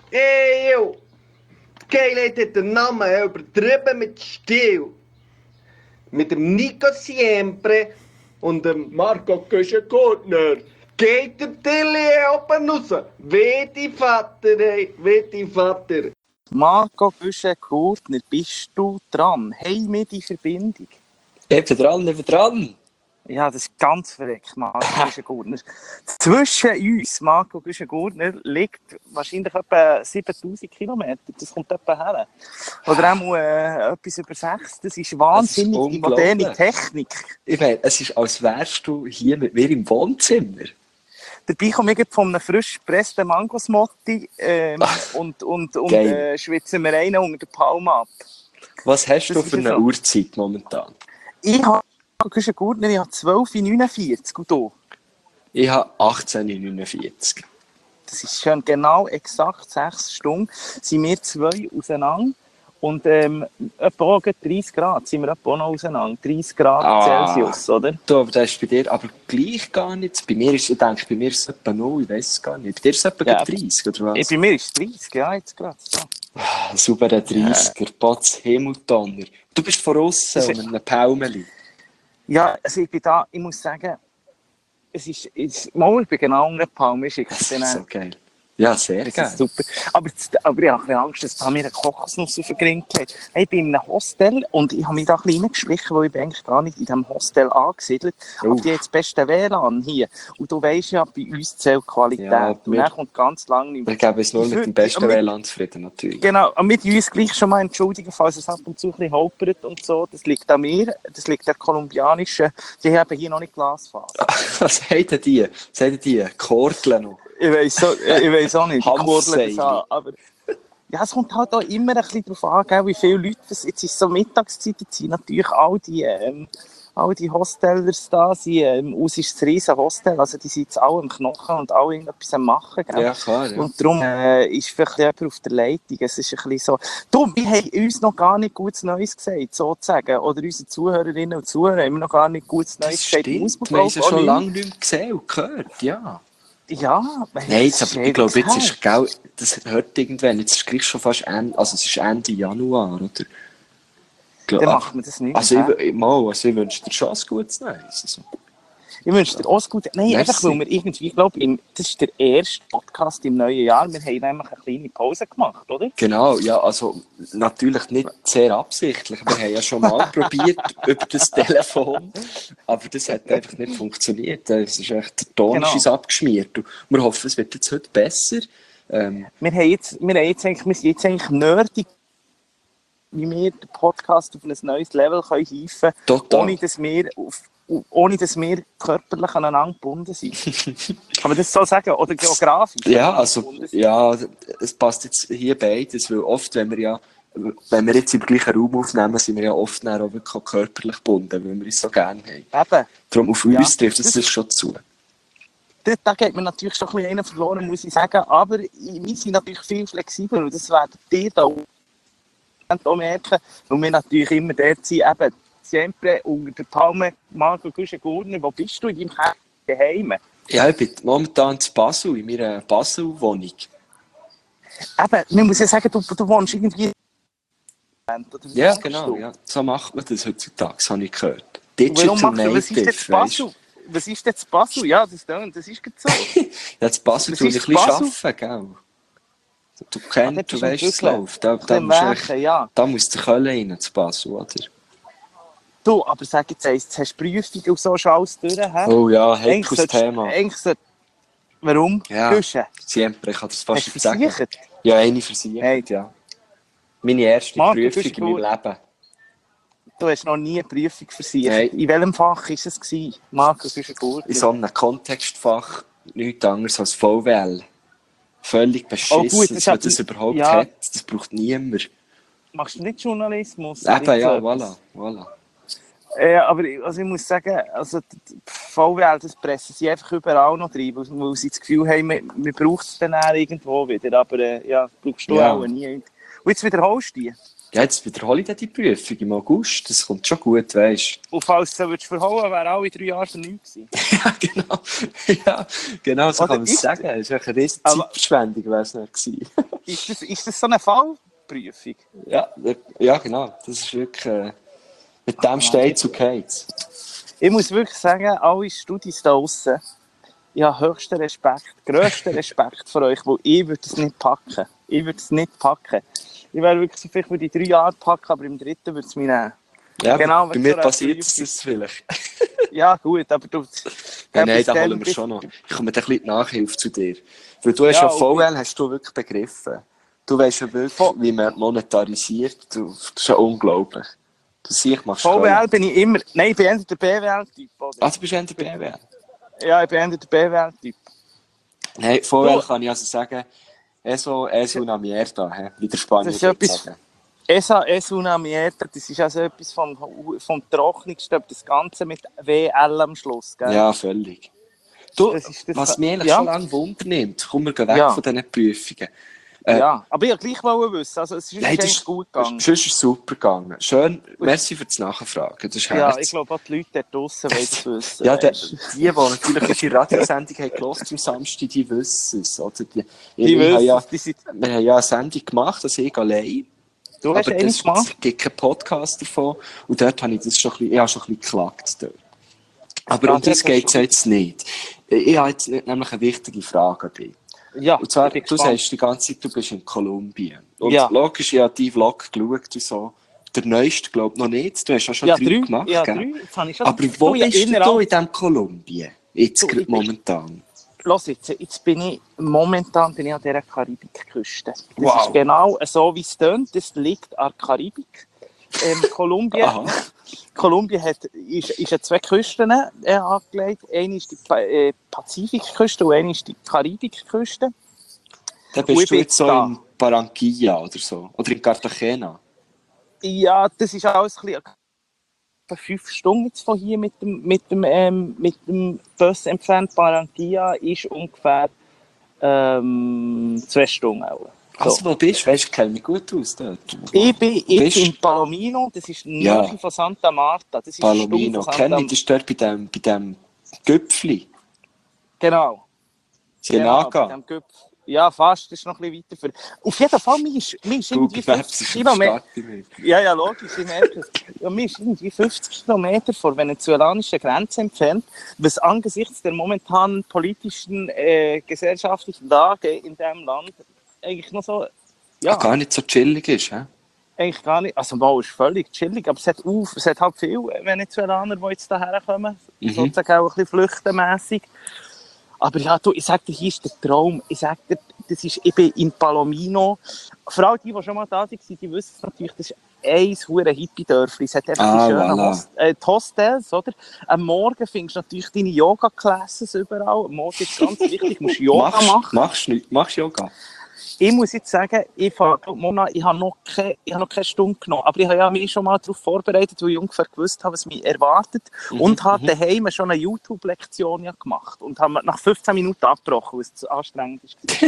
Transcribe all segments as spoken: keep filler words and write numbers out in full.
Ey, yo! Die Geilheit hat den Namen übertrieben mit Stil. Mit dem Nico Siempre und dem Marco Küschen-Gurtner. geht der Tilly oben raus. Weh die Vater, ey, weh die Vater. Marco Küschen-Gurtner, bist du dran? Hey, mir die Verbindung. Eben dran, eben dran. Ja, das ist ganz verreckt, Marco Küschen-Gurtner. Zwischen uns, Marco Küschen-Gurtner, liegt wahrscheinlich etwa siebentausend Kilometer. Das kommt etwa her. Oder auch äh, etwas über sechs. Das ist wahnsinnig, Das ist die moderne Technik. Ich meine, es ist, als wärst du hier mit mir im Wohnzimmer. Dabei komme ich von einem frisch gepressten Mangosmotti ähm, und, und, und äh, schwitzen wir einen unter den Palm ab. Was hast Das du für eine so. Uhrzeit momentan? Ich habe Küschen-Gurtner, ich habe zwölf Uhr neunundvierzig und du? Ich habe achtzehn Uhr neunundvierzig. Das ist schon genau exakt sechs Stunden. Sind wir zwei auseinander. Und ähm, etwa auch dreißig Grad sind wir etwa auch noch auseinander. dreißig Grad Ah, Celsius, oder? Du, aber das ist bei dir aber gleich gar nicht. Bei mir ist, ich denke, bei mir ist es etwa null, ich weiß es gar nicht. Bei dir ist es etwa Ja, dreißig, oder was? Ich, bei mir ist es dreißig, ja, jetzt gerade. So. Ah, super, der dreißiger, Potz Himmeltonner. Du bist von aussen Das um ist- einem Päumeli. Ja, also ich bin da, ich muss sagen, es ist, es, mal, ich bin genau unter Palm, ich schicke Das es ist dann. so geil. Ja, sehr Das geil. ist super. Aber, das- aber ich habe ein bisschen Angst, dass da mir eine Kokosnuss auf den Grin geht. Ich bin in einem Hostel und ich habe mich da ein bisschen reingeschlichen, weil ich bin eigentlich gar nicht in diesem Hostel angesiedelt. Oh. Aber die haben das beste W L A N hier. Und du weisst ja, bei uns zählt Qualität. Ja, und wir- dann kommt ganz lange nicht Wir geben es nur Ich mit würd- dem besten ja, mit- W L A N zufrieden, natürlich. Genau, und mit uns gleich schon mal entschuldigen, falls es ab und zu ein bisschen holpert und so. Das liegt an mir, das liegt an der kolumbianischen, die haben hier noch nicht Glasfaser. Was haben denn die? Was haben denn die? Kordeln noch? Ich weiss, so, ich weiss auch nicht, die kurbeln das Hanfseile. an, aber ja, es kommt halt auch immer ein bisschen darauf an, gell, wie viele Leute, das, jetzt ist so Mittagszeit, jetzt sind natürlich all die, ähm, all die Hostelers da, sind, ähm, aus ist ein riesen Hostel, also die sind jetzt alle im Knochen und alle irgendetwas am machen, gell. Ja, klar. Ja. Und darum äh, ist vielleicht jemand auf der Leitung. Es ist ein bisschen so. Du, wir haben uns noch gar nicht gutes Neues gesagt, sozusagen. Oder unsere Zuhörerinnen und Zuhörer haben noch gar nicht gutes Neues Das gesagt. stimmt, wir haben sie schon lange nicht mehr gesehen und gehört, ja. Ja, Nein, jetzt, aber ich glaube, jetzt ist, gell, das hört irgendwann, jetzt ist es gleich schon fast Ende, also es ist Ende Januar, oder? Gla- Dann macht man das nicht. Also hä? ich, ich, mal, also ich wünsche dir schon ein gutes Neues. Also. Ich wünsche dir auch das Gute. Nein, Merci. einfach, weil wir irgendwie, ich glaube, im- das ist der erste Podcast im neuen Jahr. Wir haben nämlich eine kleine Pause gemacht, oder? Genau, ja, also natürlich nicht sehr absichtlich. Wir haben ja schon mal probiert über das Telefon, aber das hat einfach nicht funktioniert. Es ist echt, der Ton Genau. ist uns abgeschmiert. Und wir hoffen, es wird jetzt heute besser. Ähm, Wir, haben jetzt, wir, haben jetzt eigentlich, wir sind jetzt eigentlich nerdig, wie wir den Podcast auf ein neues Level können hieven können, Total. ohne dass wir auf, ohne dass wir körperlich aneinander gebunden sind. Kann man das so sagen? Oder geografisch? Ja, aneinander also, gebunden sind? ja, es passt jetzt hier beides, weil oft, wenn wir ja, wenn wir jetzt im gleichen Raum aufnehmen, sind wir ja oft dann auch wirklich auch körperlich gebunden, weil wir es so gerne haben. Eben, Darum auf Ja, uns trifft es das- das schon zu. da, da geht mir natürlich schon ein bisschen einen verloren, muss ich sagen. Aber wir sind natürlich viel flexibler und das werdet ihr da auch merken, weil wir natürlich immer dort sind, eben, sempre unter der Palme, Marco Küschen-Gurtner, wo bist du in deinem Kästchen daheim? Ja, ich bin momentan in Basel, in meiner Basel-Wohnung. Eben, man muss ja sagen, du, du wohnst irgendwie. Oder wie Ja, sagst genau, du? ja. So macht man das heutzutage, das habe ich gehört. Und Digital warum machst du, was ist Native, jetzt Basel? weisst Was ist jetzt Basel? Ja, das, das ist gerade so. du. Ja, in Basel Was tue ich ist ein bisschen Basel? arbeiten, gell? Du Ah, kennst, dort du bist du weißt, wie es wirklich läuft. Da, ein da, bisschen musst du werken, echt- ja. da muss der Köln rein, zu Basel, oder? Du, aber sag jetzt eins, jetzt hast du Prüfungen und so schon alles durch, hä? Oh ja, Eigentlich heikles solltest- Thema. eigentlich sollt- Warum? Ja. Küssen? Siempre, ich kann das fast Hast du nicht sagen. versichert? Ja, eine versichert, Hey. ja. Meine erste Marco, Prüfung bist du in meinem gut? Leben. Du hast noch nie eine Prüfung versichert. Nein. In welchem Fach war es? gewesen? Markus, bist du gut? In so einem Kontextfach nichts anderes als V W L. Völlig beschissen, Oh, gut, das dass man hat- das überhaupt ja. hat. Das braucht niemand. Machst du nicht Journalismus? Eben, Nicht ja, so etwas? voilà, voilà. Äh, aber also ich muss sagen, also die die V W L, das pressen sie einfach überall noch rein, weil, weil sie das Gefühl haben, wir, wir brauchen es dann auch irgendwo wieder. Aber äh, ja, brauchst du Ja. auch nie. Und jetzt wiederholst du die. Ja, jetzt wiederhole ich dann die Prüfung im August. Das kommt schon gut, weißt Und falls du sie verholen, wäre alle drei Jahre für nichts gewesen. du. Ja, genau. Ja, genau so Oder kann man es ist- sagen. Es war eine riesige Aber- Zeitverschwendung, wäre es nicht gewesen. Ist das, ist das so eine Fallprüfung? Ja, ja, genau. Das ist wirklich... Äh, mit dem steht zu geht's. Ich muss wirklich sagen, alle Studis da draussen, ich habe höchsten Respekt, grössten Respekt vor euch, weil ich würde es nicht packen. Ich würde es nicht packen. Ich wäre wirklich so vielleicht würde ich drei Jahre packen, aber im dritten würde es mich nehmen. Ja, genau, bei mir so passiert es das vielleicht. Ja gut, aber du... Ja, nein, da holen wir schon noch. Ich komme dann ein bisschen die Nachhilfe zu dir. Weil du hast ja, Ja, V L hast du wirklich begriffen. Du weißt ja wirklich, V- wie man monetarisiert. Du, das ist ja unglaublich. Du siehst, machst V W L bin ich immer... Nein, ich bin eher der B W L-Typ, oder? Ah, du bist eher der B W L? Ja, ich bin eher der B W L-Typ. Nein, V L Du- kann ich also sagen, eso es una mierda, he, wie der Spanier Das ist ja würde etwas- sagen. Esa es una mierda, das ist also etwas vom, vom Trockenigsten, das Ganze mit W L am Schluss, gell? Ja, völlig. Du, Das ist das- was mich eigentlich ja. schon lange wundernimmt, kommen wir gehen weg Ja. von diesen Prüfungen. Äh, Ja, aber ich wollte gleich mal wissen, also es ist Nein, das eigentlich ist, gut gegangen. sonst ist es super gegangen. Schön, merci für das Nachfragen, das ist Ja, herzlich. ich glaube auch die Leute da draussen wollen es wissen. Ja, der, weisst. die, die natürlich unsere Radiosendung haben gehört am Samstag, die wissen es. Oder? Die, Die wir, haben wissen ja, es, die sind... wir haben ja eine Sendung gemacht, also ich allein. Du hast aber eine das- gemacht? es gibt keinen Podcast davon. Und dort habe ich das schon ein bisschen, ich habe schon ein bisschen geklagt. Dort. Aber Ja, um das das geht es hast du- jetzt nicht. Ich habe jetzt nämlich eine wichtige Frage an dich. Ja, Und zwar, ich bin du gespannt. sagst die ganze Zeit, du bist in Kolumbien. Und Ja. logisch, ich habe deinen Vlog geschaut und so. Der neueste, glaube ich, noch nicht. Du hast ja schon Ja, drei, drei, gemacht, ja, gell? drei. Jetzt habe ich schon... Aber wo Du, ja, bist du innerhalb- da in diesem Kolumbien? Jetzt Du, gerade ich bin- momentan. Los jetzt, jetzt bin ich, momentan bin ich an dieser Karibikküste. Das Wow. ist genau so, wie es tönt. Das liegt an der Karibik. Ähm, Kolumbien, Aha. Kolumbien hat, ist, ist an zwei Küsten äh, angelegt. Eine ist die Pa- äh, Pazifikküste und eine ist die Karibikküste. Dann Und ich bist du bin jetzt so da. in Barranquilla oder so. Oder in Cartagena. Ja, das ist alles ein bisschen... Etwa fünf Stunden jetzt von hier mit dem, mit dem, ähm, mit dem Bus entfernt. Barranquilla ist ungefähr ähm, zwei Stunden. Auch. So. Also, wo bist du? Weißt du, ich kenne mich gut aus dort. Ich bin jetzt Bist- in Palomino, das ist Ja. nahe von Santa Marta. Das ist Palomino. eine Stunde von Kenne Santa ich, das ist dort bei dem, bei dem Gipfeli. Genau. Genau, bei Sienaga. dem Gipfel. Ja, fast, das ist noch ein bisschen weiter. Für... Auf jeden Fall, mir ist, mir ist irgendwie Google Maps fünfzig ist Kilometer... Kilometer. Ja, ja, logisch, ich merke es. Ja, mir ist irgendwie fünfzig Kilometer vor venezolanischen Grenze entfernt, was angesichts der momentanen politischen, äh, gesellschaftlichen Lage in diesem Land eigentlich noch so... Ja, Ah, gar nicht so chillig ist, hä? eigentlich gar nicht. Also, wow, ist völlig chillig, aber es hat, auf, es hat halt viele Venezolaner, die jetzt hierher kommen, Mhm. sozusagen auch ein bisschen flüchtenmässig. Aber ja, du, ich sag dir, hier ist der Traum. Ich sag dir, das ist, ich bin in Palomino. Vor allem die, die schon mal da waren, die wissen es natürlich, das ist ein hure Hippie-Dörfli. Es hat einfach Ah, die schönen voilà. Host äh, die Hostels, oder? Am Morgen findest du natürlich deine Yoga-Classes überall. Am Morgen ist ganz wichtig, du musst Yoga Machst, machen. machst, nicht, machst Yoga? Ich muss jetzt sagen, ich, fahr, Mona, ich habe noch, keine, ich habe noch keine Stunde genommen, aber ich habe ja mich schon mal darauf vorbereitet, weil ich ungefähr gewusst habe, was mich erwartet. Mhm, Und habe mhm. daheim schon eine YouTube-Lektion ja gemacht und habe nach fünfzehn Minuten abgebrochen, weil es zu anstrengend war.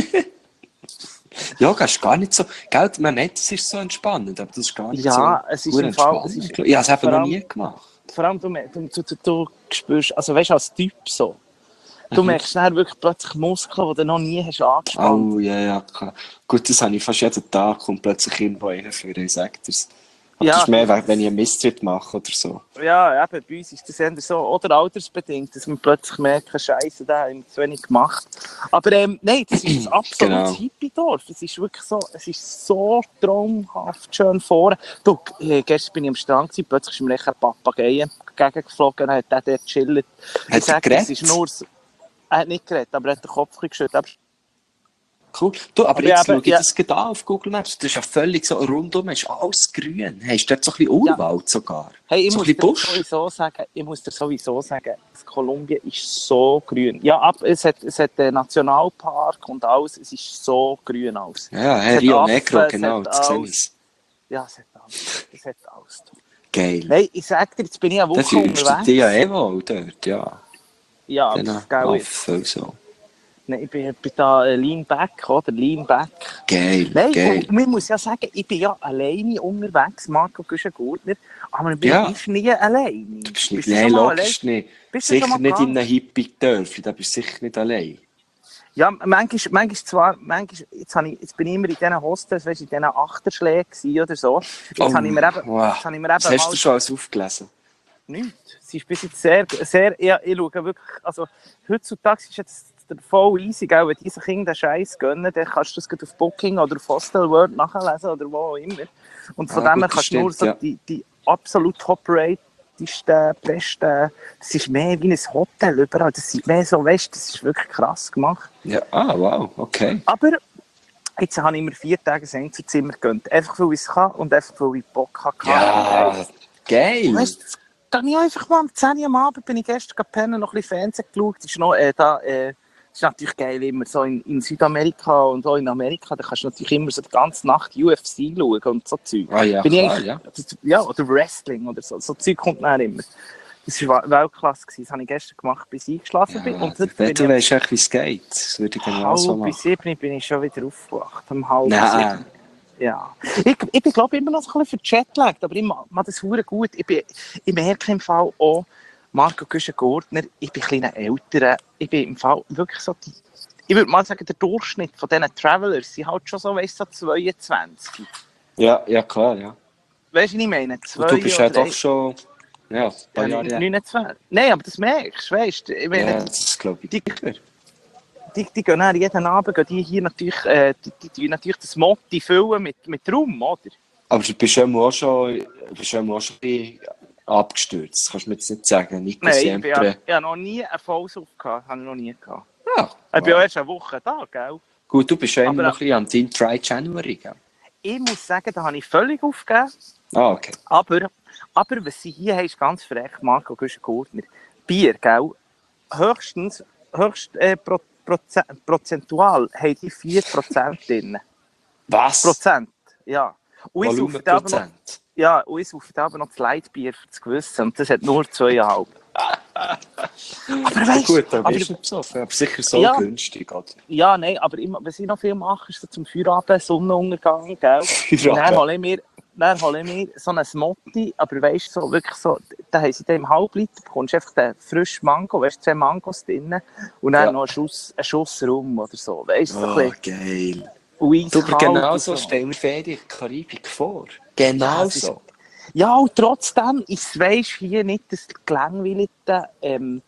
Yoga ist gar nicht so... Gell, man nennt es ist so entspannend, aber das ist gar nicht so... Ja, es ist gut im Fall... entspannend. Es ist, Ich habe es eben vor noch allem- nie gemacht. Vor allem, du, du, du, du, du spürst, also weißt du, als Typ so, du Mhm. merkst dann wirklich plötzlich Muskeln, die du noch nie hast angespannt. Oh, ja, ja, klar. Gut, das habe ich fast jeden Tag, kommt plötzlich irgendwo reinführen, ich sage dir's. Aber Ja, das ist mehr, das- wenn ich einen Misstritt mache oder so. Ja, eben, bei uns ist das eher so, oder altersbedingt, dass man plötzlich merkt, Scheiße, da haben wir zu wenig gemacht. Aber ähm, nein, das ist ein absolutes Genau. Hippie-Dorf. Es ist wirklich so, es ist so traumhaft schön vorne. Du, äh, gestern bin ich am Strand gewesen, plötzlich ist mir echt ein Papagei entgegengeflogen, dann hat der dort gechillt. Hat er Ich sag, geredet? es ist nur so, er hat nicht geredet, aber er hat den Kopf geschüttelt. Aber Cool. Du, aber, Aber jetzt eben, schaue ich ja. das gerade an auf Google Maps. Das ist ja völlig so rundum, ist alles grün. Hast du dort so ein bisschen Urwald sogar? Hey, ich so muss ein dir bisschen Busch? sowieso sagen, ich muss dir sowieso sagen, das Kolumbien ist so grün. Ja, ab, es hat, es hat einen Nationalpark und alles, es ist so grün alles. Ja, Es hey, hat Rio Affen, Negro, es genau, hat das sehe alles. ich. Ja, es hat alles. Es hat alles. Geil. Nein, ich sag dir, jetzt bin ich eine Dann Woche fühlst du unterwegs. dich ja eh wohl dort, ja. Ja, Genau, pff, gell, Affen und so. nein, ich bin, bin da äh, lean back, oder? Lean back. Geil, Nein, geil. und man muss ja sagen, ich bin ja alleine unterwegs, Marco Güschen-Gurtner, aber man Ja. ist nie alleine. Du bist nicht, du nein, schon mal logisch allein? nicht. Bist du schon Sicher mal nicht in gegangen? einem Hippie-Dörfli, da bist du sicher nicht allein. Ja, manchmal, manchmal zwar, manchmal, jetzt, habe ich, jetzt bin ich immer in diesen Hostels, weißt, in diesen Achterschlägen oder so. Jetzt Oh, habe ich mir eben, wow. jetzt habe ich mir Was eben hast mal... du schon alles aufgelesen? Nichts. Sie ist bis jetzt sehr, sehr, ja, ich schaue wirklich, also heutzutage ist jetzt voll easy, gell, wenn die sich irgendeinen Scheiß gönnen, dann kannst du das gleich auf Booking oder auf Hostel World nachlesen oder wo auch immer. Und von Ah, dem her gut, das kannst du nur stimmt, so ja. die, die absolut top-ratedsten, besten, das ist mehr wie ein Hotel überall, das ist mehr so, weißt du, das ist wirklich krass gemacht. Ja, ah, wow, okay. Aber jetzt habe ich mir vier Tage ein Einzelzimmer gegönnt, einfach weil ich es kann und einfach weil ich Bock hatte. Ja, geil. Weißt du, dann ich einfach mal um zehn Uhr am Abend bin ich gestern gepennt, noch ein bisschen Fernsehen geschaut. Das ist, noch, äh, da, äh, das ist natürlich geil, immer so in, in Südamerika und auch in Amerika. Da kannst du natürlich immer so die ganze Nacht U F C schauen und so Zeug. Ah ja, bin klar, ich ja. Das, ja, oder Wrestling oder so. So Zeug kommt dann immer. Das war Weltklasse gewesen. Das habe ich gestern gemacht, bis ich eingeschlafen bin. Ja, Und heute wenn bin du ich weißt, echt, wie es geht, das würde ich genau so halb machen. bis sieben bin ich schon wieder aufgewacht. Um halb bis Nein. sieben. Ja. Ich, ich bin, glaube ich, immer noch so ein bisschen verjetlagt, aber ich mache das verdammt gut. Ich, bin, ich merke im Fall auch, Marco Güschen-Gurtner, ich bin ein bisschen älter. Ich bin im Fall wirklich so, die, ich würde mal sagen, der Durchschnitt von diesen Travelers sind halt schon so, weißt du, so zweiundzwanzig. Ja, ja, klar, ja. Weißt du, was ich meine? Zwei Und du bist ja oder doch schon ja, ein paar ja, Jahre her. neunundzwanzig. Nein, aber das merkst du, weißt du. Ich meine, Ja, das glaube ich. die, die, die gehen dann jeden Abend, gehen die hier natürlich, äh, die, die, die natürlich das Motti füllen mit, mit Rum, oder? Aber du bist ja auch schon, bist ja auch schon ein bisschen abgestürzt, das kannst du mir jetzt nicht sagen. Nico Nein, ich, bin ja, Siempre. ich habe noch nie einen Vollsuff gehabt, habe ich noch nie gehabt. Ja, Ich bin ja wow. erst eine Woche da, gell? Gut, du bist ja immer Aber- noch ein bisschen am Team Try January, gell? Ich muss sagen, da habe ich völlig aufgegeben. Ah, okay. Aber, aber was sie hier haben, ist ganz frech, Marco Güschen-Gurtner. Bier, gell? Höchstens, höchst äh, pro, Proze- prozentual haben die vier Prozent drin. Was? Prozent, ja. Und ich saufe da aber noch, Volumenprozent. ja, und ich saufe da aber noch das Leitbier für das Gewissen. Und das hat nur zwei Komma fünf. Aber Ja, weißt gut, dann aber, bist du nicht besoffen. Aber sicher so Ja. günstig, oder? ja, nein, aber immer, was ich noch viel mache, ist so zum Feierabend Sonnenuntergang, gell? Und dann Feierabend. hole ich mir, dann hole ich mir so ein Smotti, aber weißt du, so, wirklich so, da haben sie dann im Halbliter, bekommst du einfach den frischen Mango, weißt du, zwei Mangos drin und dann Ja. noch einen Schuss, einen Schuss rum oder so, weißt du, so Oh, ein geil. bisschen Du, aber eiskalt genau und so so. stellen wir Ferien in der Karibik vor. Genau Ja, es ist- so. Ja, und trotzdem ist weisst hier nicht das gelangweilte, ähm,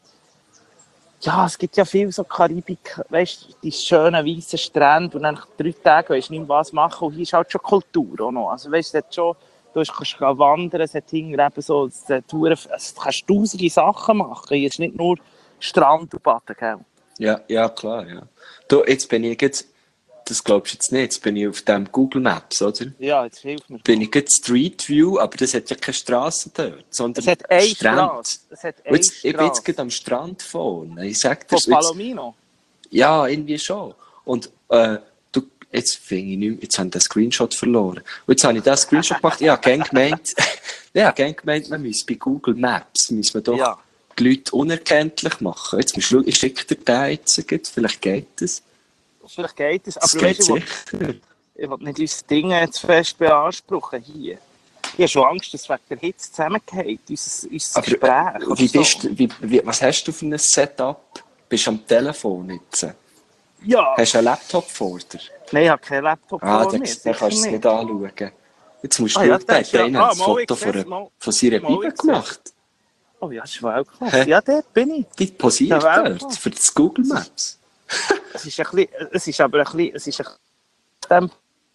ja, es gibt ja viel so Karibik, weißt du, die schönen weißen Strände und dann nach drei Tagen weisst du nicht mehr, was machen und hier ist halt schon Kultur auch noch. Also weißt du, es hat schon, du kannst gehen wandern, es hat hinten eben so, es hat Touren, also, du kannst tausende Sachen machen, hier ist nicht nur Strand und Baden, gell? Ja, ja, klar, ja. Du, jetzt bin ich jetzt, das glaubst du jetzt nicht, jetzt bin ich auf dem Google Maps, oder? Ja, jetzt hilft mir. Bin ich jetzt Street View, aber das hat ja keine Straße dort, sondern Es hat eine Strand. Straße, es hat Und eine jetzt, ich bin jetzt Straße. gerade am Strand vorne. Ich sag dir Von jetzt, Palomino. ja, irgendwie schon. Und äh, du, jetzt fing ich nicht mehr, jetzt habe ich den Screenshot verloren. Und jetzt habe ich den Screenshot gemacht, ich habe gern gemeint, ich habe gern gemeint, man müsse bei Google Maps, müssen wir doch Ja. die Leute unerkenntlich machen. Jetzt musst du schauen, ich schicke dir den jetzt, gleich, vielleicht geht das. Vielleicht geht es, Das aber geht weißt du, ich sicher. will- ich will nicht unser Ding zu fest beanspruchen hier. Ich habe schon Angst, dass wegen der Hitze zusammengeht, unser, unser Gespräch. Aber, äh, oder wie so. bist, du- wie, wie, was hast du für ein Setup? Bist du am Telefon jetzt? Ja, Hast du einen Laptop vor dir? nein, ich habe keinen Laptop Ah, vor dann, mir. dann sicher kannst du es nicht anschauen. Jetzt musst du Ah, ja, schauen, der das ist hat ja- einen ah, ein mal, Foto ich von, seh's, einer- mal. von seiner Mal, Bibel ich gemacht. Oh ja, das ist Weltklasse. Hä? Ja, dort bin ich. Die posiert Ja, dort, Weltklasse. für das Google Maps. Es ist, ein bisschen, es ist aber ein bisschen, es ist ein bisschen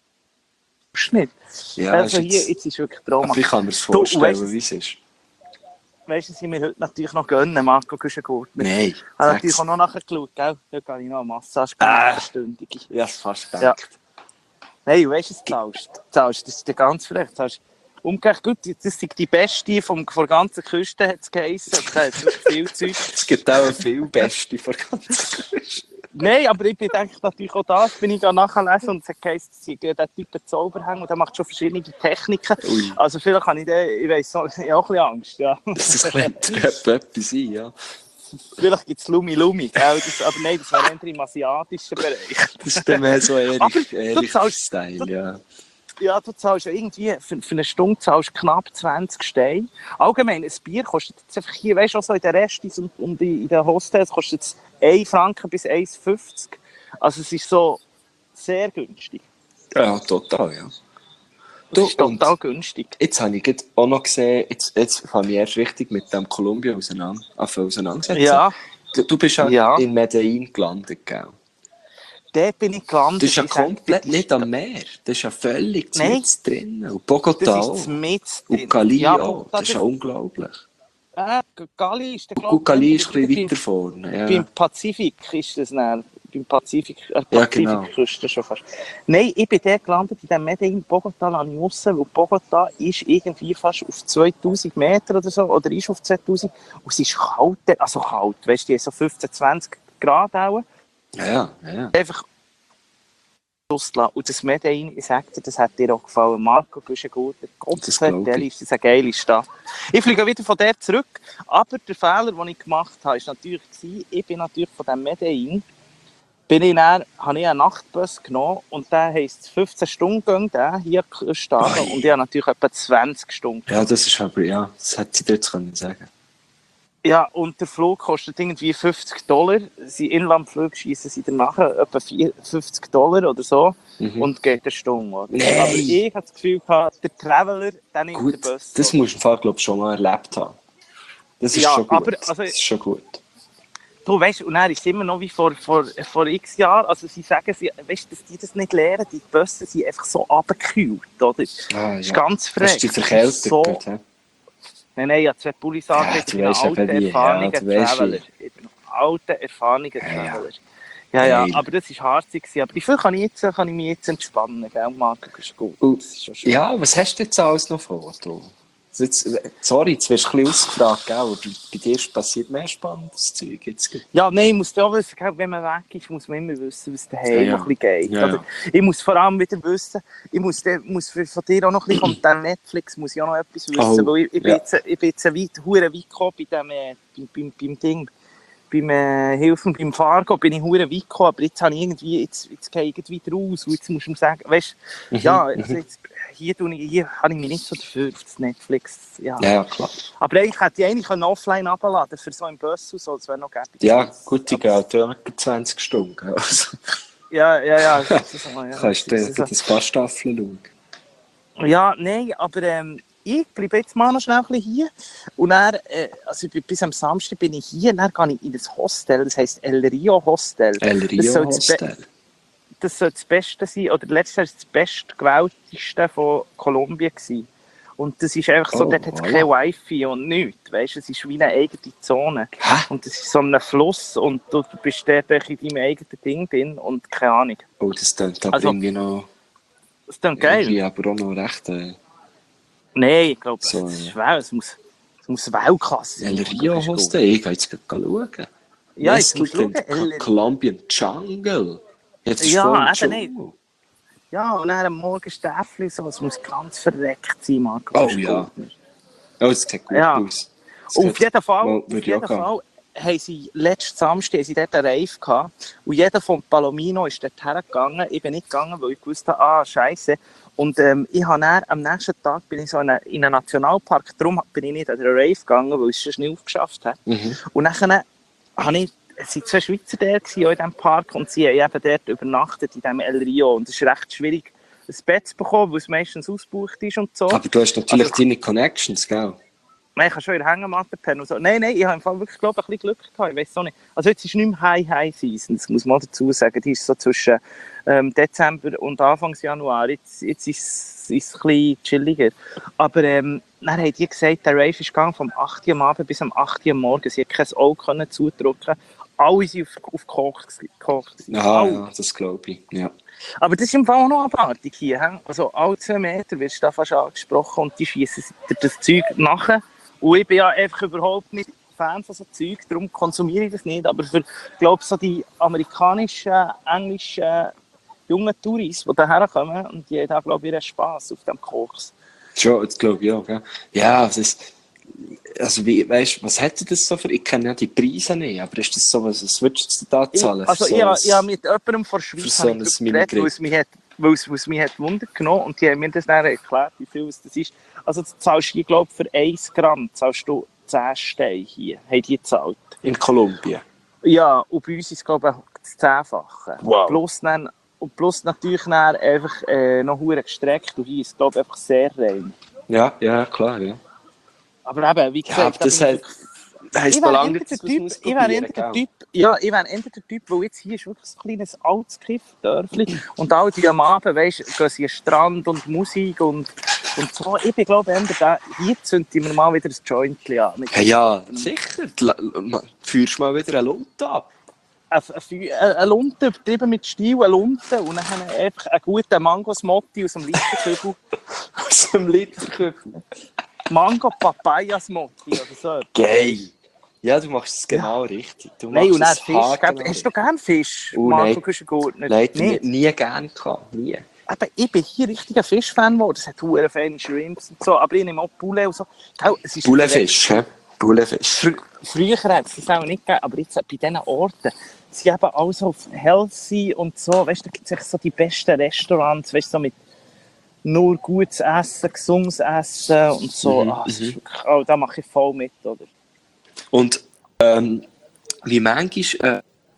Schnitt. Ja, Also ist hier, jetzt, jetzt ist wirklich Trauma. aber ich kann mir das Du, vorstellen, weißt- wie es ist. Weißt du, sie mir heute natürlich noch gönnen, Marco Güschen-Gurtner. Nein, Ich habe natürlich sag's. auch noch nachher geschaut, gell? Heute gehe ich noch eine Massage Ah. eine stündige. Ich habe es fast Ja. gedacht. Nein, weißt du, was du zahlst? Du zahlst, das ist der ganz frech. Du zahlst umgekehrt gut, das ist die beste vom, von der ganzen Küste, hat es geheissen. Da hat es viel Zeug. Es gibt auch viel Beste von ganz Küste. Nein, aber ich denke natürlich auch das, bin ich nachlesen und es hat geheißen, sie der Typ ein Zauberhang und der macht schon verschiedene Techniken. Ui. Also vielleicht habe ich den, ich weiss, ich habe auch ein bisschen Angst, ja. Das könnte etwas sein, ja. Vielleicht gibt es Lumi Lumi, gell? Das, aber nein, das wäre eher im asiatischen Bereich. Das ist dann mehr so Aber ehrlich, du ehrlich zahlst- Style, ja. Ja, du zahlst ja irgendwie, für, für eine Stunde zahlst du knapp zwanzig Steine. Allgemein, ein Bier kostet jetzt einfach hier, weißt du, auch so in den Restis und, und in, in den Hostels kostet es ein Franken bis eins fünfzig. Also es ist so sehr günstig. Ja, total, ja. Es Du, ist total und günstig. jetzt habe ich gerade auch noch gesehen, jetzt, jetzt fange ich erst richtig mit dem Kolumbien auseinander, auseinandersetzen. Ja, Du, du bist ja, ja. in Medellin gelandet, gell? Dort bin ich gelandet. Das ist ja Ich sage, komplett das ist- nicht am Meer. Das ist ja völlig Nein. mitten drin. Und Bogota Das auch. ist mit Und Cali ja, auch. Bogota, Das ist ja unglaublich. Äh, Gali ist der Und Cali ist ein bisschen weiter vorne. Ja, Beim Pazifik ist das dann. Beim Pazifik, äh, Ja, Pazifikküste schon fast. Nein, ich bin dort gelandet, in dem Medellin, Bogota, lasse ich raus, weil Bogota ist irgendwie fast auf zweitausend Meter oder so, oder ist auf zweitausend, und es ist kalt, also kalt, weißt du, die haben so fünfzehn, zwanzig Grad auch. ja, ja. ja. Einfach rauslassen. Und das Medellin, ich sage dir, das hat dir auch gefallen. Marco, du bist ein guter. Das glaube Gott, ich. ist das eine geile Stadt. Ich fliege wieder von der zurück, aber der Fehler, den ich gemacht habe, ist natürlich gewesen, ich bin natürlich von dem Medellin, bin ich dann, habe ich einen Nachtbus genommen und der heisst fünfzehn Stunden gehen, der hier starten, Oi. und ich habe natürlich etwa zwanzig Stunden. Ja, das ist aber, ja, das hätte sie dir jetzt können sagen. Ja, und der Flug kostet irgendwie fünfzig Dollar. Sie Inlandflüge schießen sie dann nachher etwa fünfzig Dollar oder so Mhm. und geht eine Stunde. Oder? Nein. Aber ich habe das Gefühl gehabt, der Traveler, der nimmt Gut, den Bus. das oder? musst du im Fall, glaube ich, schon mal erlebt haben. Das ist Ja, schon gut. aber, also- das ist schon gut. Du weißt, und dann ist es immer noch wie vor, vor, vor x Jahren. Also sie sagen, sie, weißt, dass die das nicht lernen, die Busse sind einfach so runtergekühlt, oder? Ah, Das ist ja. ganz frech. Hast du dich verkältet? So, gut, hä? nein, nein, ich habe zwei Pullis angelegt, du ich bin ein weisst alter, eben wie, erfahrener ja, du weisst Traveler. wie. Ich bin ein alter, erfahrener Ja, ja. Traveler. Ja, ja, Geil. aber das war hart gewesen. Aber dafür kann ich, jetzt, kann ich mich jetzt entspannen, gell, Marco? Das ist gut. Und- Das ist schon schön. Ja, was hast du jetzt alles noch vor? Du? Jetzt, sorry, jetzt wirst du ein bisschen ausgefragt, gell? Aber bei, bei dir passiert mehr spannendes Zeug. Jetzt. Ja, nein, ich muss ja wissen, gell, wenn man weg ist, muss man immer wissen, was daheim Ja, ja. noch ein bisschen geht. Ja, Oder? ja. Ich muss vor allem wieder wissen, ich muss, de- muss für, von dir auch noch ein bisschen von dem Netflix muss ich auch noch etwas wissen, Oh, weil ich, ich, bin ja. jetzt, ich bin jetzt weit, hure weit gekommen bei dem, äh, beim, beim, beim Ding, beim äh, Hilfen, beim Fargo bin ich hure weit gekommen, aber jetzt habe ich irgendwie, jetzt, jetzt gehe ich irgendwie wieder raus und jetzt musst du mir sagen, weißt du, Mhm, ja, also jetzt, hier, tue ich, hier habe ich mich nicht so dafür auf das Netflix, ja. Ja, ja, klar. Aber eigentlich hätte ich eigentlich offline abladen für so einen Bus und so, das wäre noch gäbig. Ja, gut, die Aber- geht ja etwa zwanzig Stunden. gell? Also, Ja, ja, ja. Das ist, ja, kannst du das dir ist, ein paar Staffeln schauen. ja, nein, aber ähm, ich bleibe jetzt mal noch schnell ein bisschen hier. Und dann, äh, also bis am Samstag bin ich hier, dann gehe ich in das Hostel, das heisst El Rio Hostel. El Das Rio soll das Be- Hostel. Das soll das Beste sein, oder letztes Jahr war es das bestgewählteste von Kolumbien gewesen. Und das ist einfach so, Oh, dort hat es voilà. kein Wi-Fi und nichts, weißt du, es ist wie eine eigene Zone. Hä? Und es ist so ein Fluss und du, du bist dort in deinem eigenen Ding drin und keine Ahnung. Oh, das klingt aber Also, irgendwie noch... Das ist dann geil. Irgendwie aber auch noch recht... Äh, Nein, ich glaube, So, es ist ja. schwer. Es muss, es muss Weltklasse sein. El Rio Hostel, ich gehe jetzt gleich schauen. Ja, jetzt musst du Nestled in schauen. the Colombian Jungle. Jetzt ist Ja, voll eben Dschungel. Ja, und dann am Morgen Stäffli, so, es muss ganz verreckt sein, Marco. Oh, Das ist ja. gut. Oh, das sieht gut Ja. aus. Das Und sieht- auf jeden Fall, Mal, auf würde ich jeden auch gehen. Fall haben sie letzten Samstag haben sie dort einen Rave gehabt. Und jeder von Palomino ist dort hergegangen. Ich bin nicht gegangen, weil ich wusste, ah, Scheiße. Und ähm, ich habe dann, am nächsten Tag bin ich so in, eine, in einen Nationalpark. Darum bin ich nicht an den Rave gegangen, weil ich es sonst nicht aufgeschafft habe. Mhm. Und dann habe ich, es waren zwei Schweizer da gewesen, auch in diesem Park, und sie haben eben dort übernachtet, in diesem El Rio. Und es ist recht schwierig, ein Bett zu bekommen, weil es meistens ausgebucht ist und so. Aber du hast natürlich Also- deine Connections, gell? Nein, ich kann schon in der Hängematte pennen und so. Nein, nein, ich habe im Fall wirklich, glaube ich, ein bisschen Glück gehabt. Ich weiß auch nicht. Also jetzt ist nicht mehr High-High-Season, das muss man dazu sagen. Die ist so zwischen ähm, Dezember und Anfang Januar. Jetzt, jetzt ist es ist es ein bisschen chilliger. Aber ähm, dann haben die gesagt, der Rave ist gegangen vom acht Uhr am Abend bis am acht Uhr am Morgen. Sie konnten kein Auge können zudrücken. Alle sind auf, auf Koch gekocht. Ja, Alle. ja, das glaube ich. Ja. Aber das ist im Fall auch noch abartig hier. He? Also alle zwei Meter wirst du da fast angesprochen und die schießen dir das Zeug nachher. Und ich bin ja einfach überhaupt nicht Fan von so Zeug, darum konsumiere ich das nicht. Aber für, ich glaube, so die amerikanischen, englischen jungen Touris, die hierher kommen, und die haben da, glaube ich, ihren Spass auf dem Koks. Schon, das glaube ich auch, gell? Ja, das ist... Also, wie, weißt, was hätte das so für... Ich kenne ja die Preise nicht, aber ist das so, was, was würdest du da Ich, zahlen? also für ich, so habe- ein- ich habe mit jemandem von der für Schweiz so habe ich ein darüber geredet, Mini-Grid? weil es mich hat, weil es, weil es mich hat Wunder genommen, und die haben mir das dann erklärt, wie viel es das ist. Also du zahlst hier, glaube ich, für ein Gramm zahlst du zehn Steine hier, haben die gezahlt. In Kolumbien. Ja, und bei uns ist es, glaube ich, das Zehnfache. Wow. Plus, dann, und plus natürlich dann einfach äh, noch verdammt gestreckt und hier ist es, glaube ich, einfach sehr rein. Ja, ja, klar, ja. Aber eben, wie Ja, aber gesagt, da das bin ich hat, wirklich- heisst ich noch wäre lange eher nicht, der dass man es Typ, muss ich wäre probieren, eher der gell? Typ, ja, ich wäre eher der Typ, weil jetzt hier ist wirklich so ein kleines altes Kiff-Dörfli und all die am Abend, weisst, gehen sie an den Strand und Musik und, und so. Ich bin, glaube ich, eher der, hier zünde ich mir mal wieder ein Jointli an. Mit Ja, ja, sicher. Du la- ma- führst mal wieder eine Lunte ab. Eine, eine, eine Lunte, übertrieben mit Stil, eine Lunte und dann einfach einen guten Mango-Smotti aus dem Literkübel. Aus dem Literkübel. Mango-Papaya-Smotti oder so. Geil. Ja, du machst es genau richtig. Du Nein, und dann machst es Fisch. haargenau Gell? Hast du richtig. gern Fisch, Oh, Marco nein. Küschengurtner? Nein, nie, Nicht? nie gern gehabt. Nie. Aber ich bin hier richtig ein Fischfan geworden. Es hat hure feine Shrimps und so, aber ich nehme auch Poulet und so. Gell, es ist Bullenfisch, hä? Bullenfisch. Fr früher hat es das auch nicht gegeben, aber jetzt bei diesen Orten sind eben alles auf healthy und so. Weißt du, da gibt es so die besten Restaurants, weißt du, so mit nur gutes Essen, gesundes Essen und so. Mhm, Ah, das ist mhm. wirklich, oh, da mache ich voll mit, oder? Und ähm, wie manchmal äh,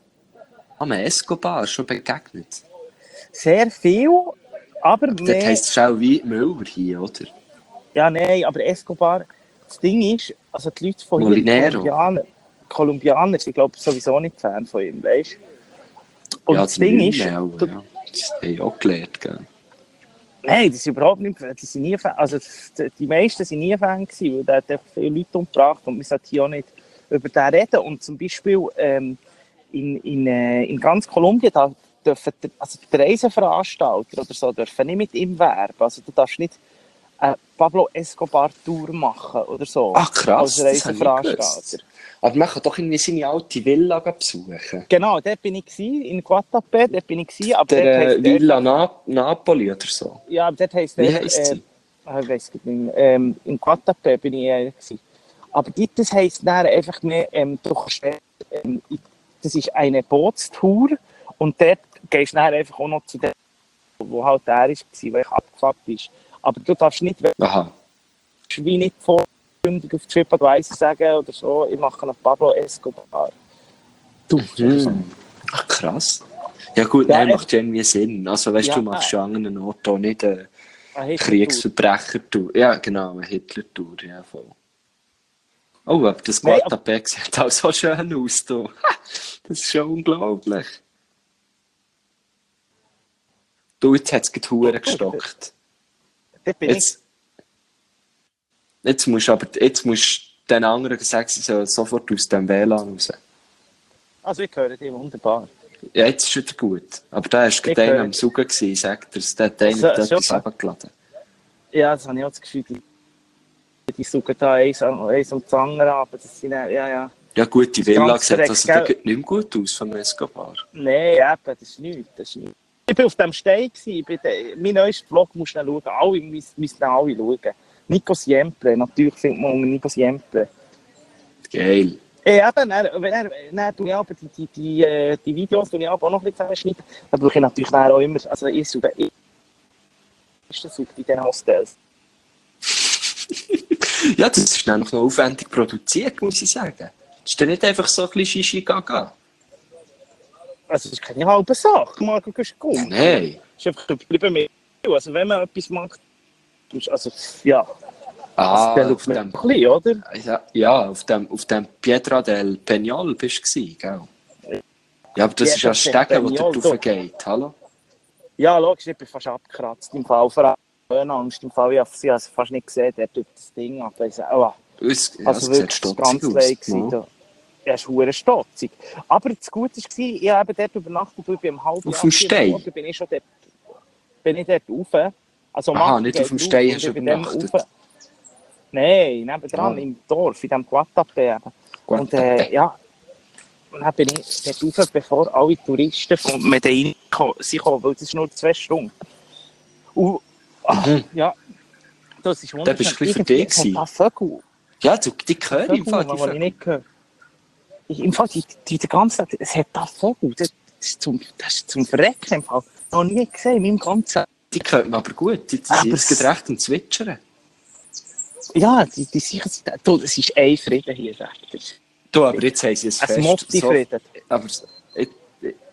am Escobar schon begegnet. Sehr viel, aber Dort mehr... heisst es auch wie Müller hier, oder? Ja, nein, aber Escobar, das Ding ist, also die Leute von hier, Molinero. Kolumbianer, Kolumbianer sind, glaube ich, sowieso nicht Fan von ihm, weißt du? Und ja, das Ding ist, Lüne auch, du, ja. Das haben ich auch gelernt, gell? nein, die sind überhaupt nicht, die sind nie Fan, also die, die meisten sind nie Fan gewesen, weil der hat einfach viele Leute umgebracht und wir sollten hier auch nicht über den reden. Und zum Beispiel ähm, in, in, äh, in ganz Kolumbien, da dürfen die, also die Reiseveranstalter oder so dürfen nicht mit ihm werben, also du darfst nicht eine Pablo Escobar Tour machen oder so. Ach krass, als das habe ich nicht gewusst. Reiseveranstalter. Aber man kann doch irgendwie seine alte Villa besuchen. Genau, dort bin ich gewesen, in Guatapé, dort bin ich gewesen, aber dort Der äh, heisst Villa einfach- Na Napoli oder so. ja, aber dort heisst Wie einfach, heisst äh, sie? ah, ich weiss nicht mehr, ähm, in Guatapé bin ich äh, gewesen. Aber dort, das heisst dann einfach mehr, ähm, du kannst, ähm, das ist eine Bootstour und dort gehst du dann einfach auch noch zu dem, wo halt er war, weil ich abgefuckt ist. Aber du darfst nicht, Aha. wie nicht vorgründig auf TripAdvisor sagen oder so, ich mache einen Pablo Escobar. Du, Hm. Ach krass. Ja gut, Ja, nein, äh, macht ja irgendwie Sinn. Also weißt ja, du, du machst ja an anderen Orten auch nicht eine eine Hitlertour. Kriegsverbrecher-Tour. Ja, genau, eine Hitler-Tour, ja voll. Oh, aber das Nein, Guatapé sieht auch so schön aus, du. Das ist schon unglaublich. Du, jetzt hat es die Hure gestockt. Dort bin ich. Jetzt, jetzt musst du aber jetzt musst du den anderen sagen, sie sollen sofort aus dem W L A N raus. Also ich höre dich wunderbar. Ja, jetzt ist wieder gut. Aber da war Ich gerade einer höre- am Suchen, gewesen, sagt er, der hat einer So- etwas super. runtergeladen. Ja, das habe ich auch das Gefühl, die, die suchen da eins, an- eins um das andere, aber das sind, äh, ja, ja. Ja gut, die Das ist Villa ganz sieht korrekt, also da gell? geht nicht mehr gut aus von Escobar. Nein, eben, das ist nichts, das ist nichts. Ich war auf dem Stein, gewesen, ich bin der, mein neuester Vlog musst du schauen, alle müssen, müssen alle schauen. Nico Siempre, natürlich findet man unter Nico Siempre. Geil. Ey, eben, dann, wenn er, dann tue ich aber die, die, die, äh, die Videos tue ich aber auch noch ein bisschen zusammenschneiden. Da brauche ich natürlich dann auch immer, also ich suche, ich, ist das in diesen Hostels. Ja, das ist nämlich noch aufwendig produziert, muss ich sagen. Das ist dann nicht einfach so ein bisschen Shishi-Gaga. Also das ist keine halbe Sache, Marco Küschengurtner. Nein. Es ist einfach überblieben mit. Also wenn man etwas macht, also ja, Ah, dann auf schaut man dem, ein bisschen, oder? ja, ja, auf dem, auf dem Piedra del Peñol bist du gewesen, gell? Ja, aber das ist ja Piedra ein Stegen, del der Peñol, dort so. raufgeht, hallo? Ja, logisch, ich bin fast abgekratzt im Fall. Vor allem Höhenangst im Fall. Ich habe sie also fast nicht gesehen, der tut das Ding ab. Ich sage, oh, Es, ja, also es sieht wirklich stotzig ganz aus. leid Ja. gewesen. Da. Ja, es ist verdammt stotzig. Aber das Gute war, ich habe dort übernachtet, ich bin um halb Auf dem acht Uhr Stein? morgens bin ich schon dort, bin ich dort rauf. Also um Aha, acht nicht geht auf dem rauf Stein und hast du ich bin dann übernachtet. rauf. Nein, nebendran, Ah. im Dorf, in diesem Guatapé eben. Und äh, ja, und dann bin ich dort rauf, bevor alle Touristen von Medellin ko- sind gekommen, weil das ist nur zwei Stunden. Und, ach, Mhm. ja, das ist Da wunderschön. bist du ein bisschen Irgendwie für dich hat da Vögel. Ja, du, die höre ich im Fall, die die ich Vögel. nicht gehört. Ich, Im Fall, die, die, die ganze Zeit, es hat da Vögel, das, das, ist zum, das ist zum Verrecken im Fall. Noch nie gesehen in meinem ganzen... Die hört man aber gut, die, die Aber sind es- jetzt recht am Zwitschern. Ja, die, die sicher sind... Du, es ist ein Frieden hier, sagt er. Du, aber jetzt haben sie es Ein fest. Motti-Frieden. So, aber s- ich,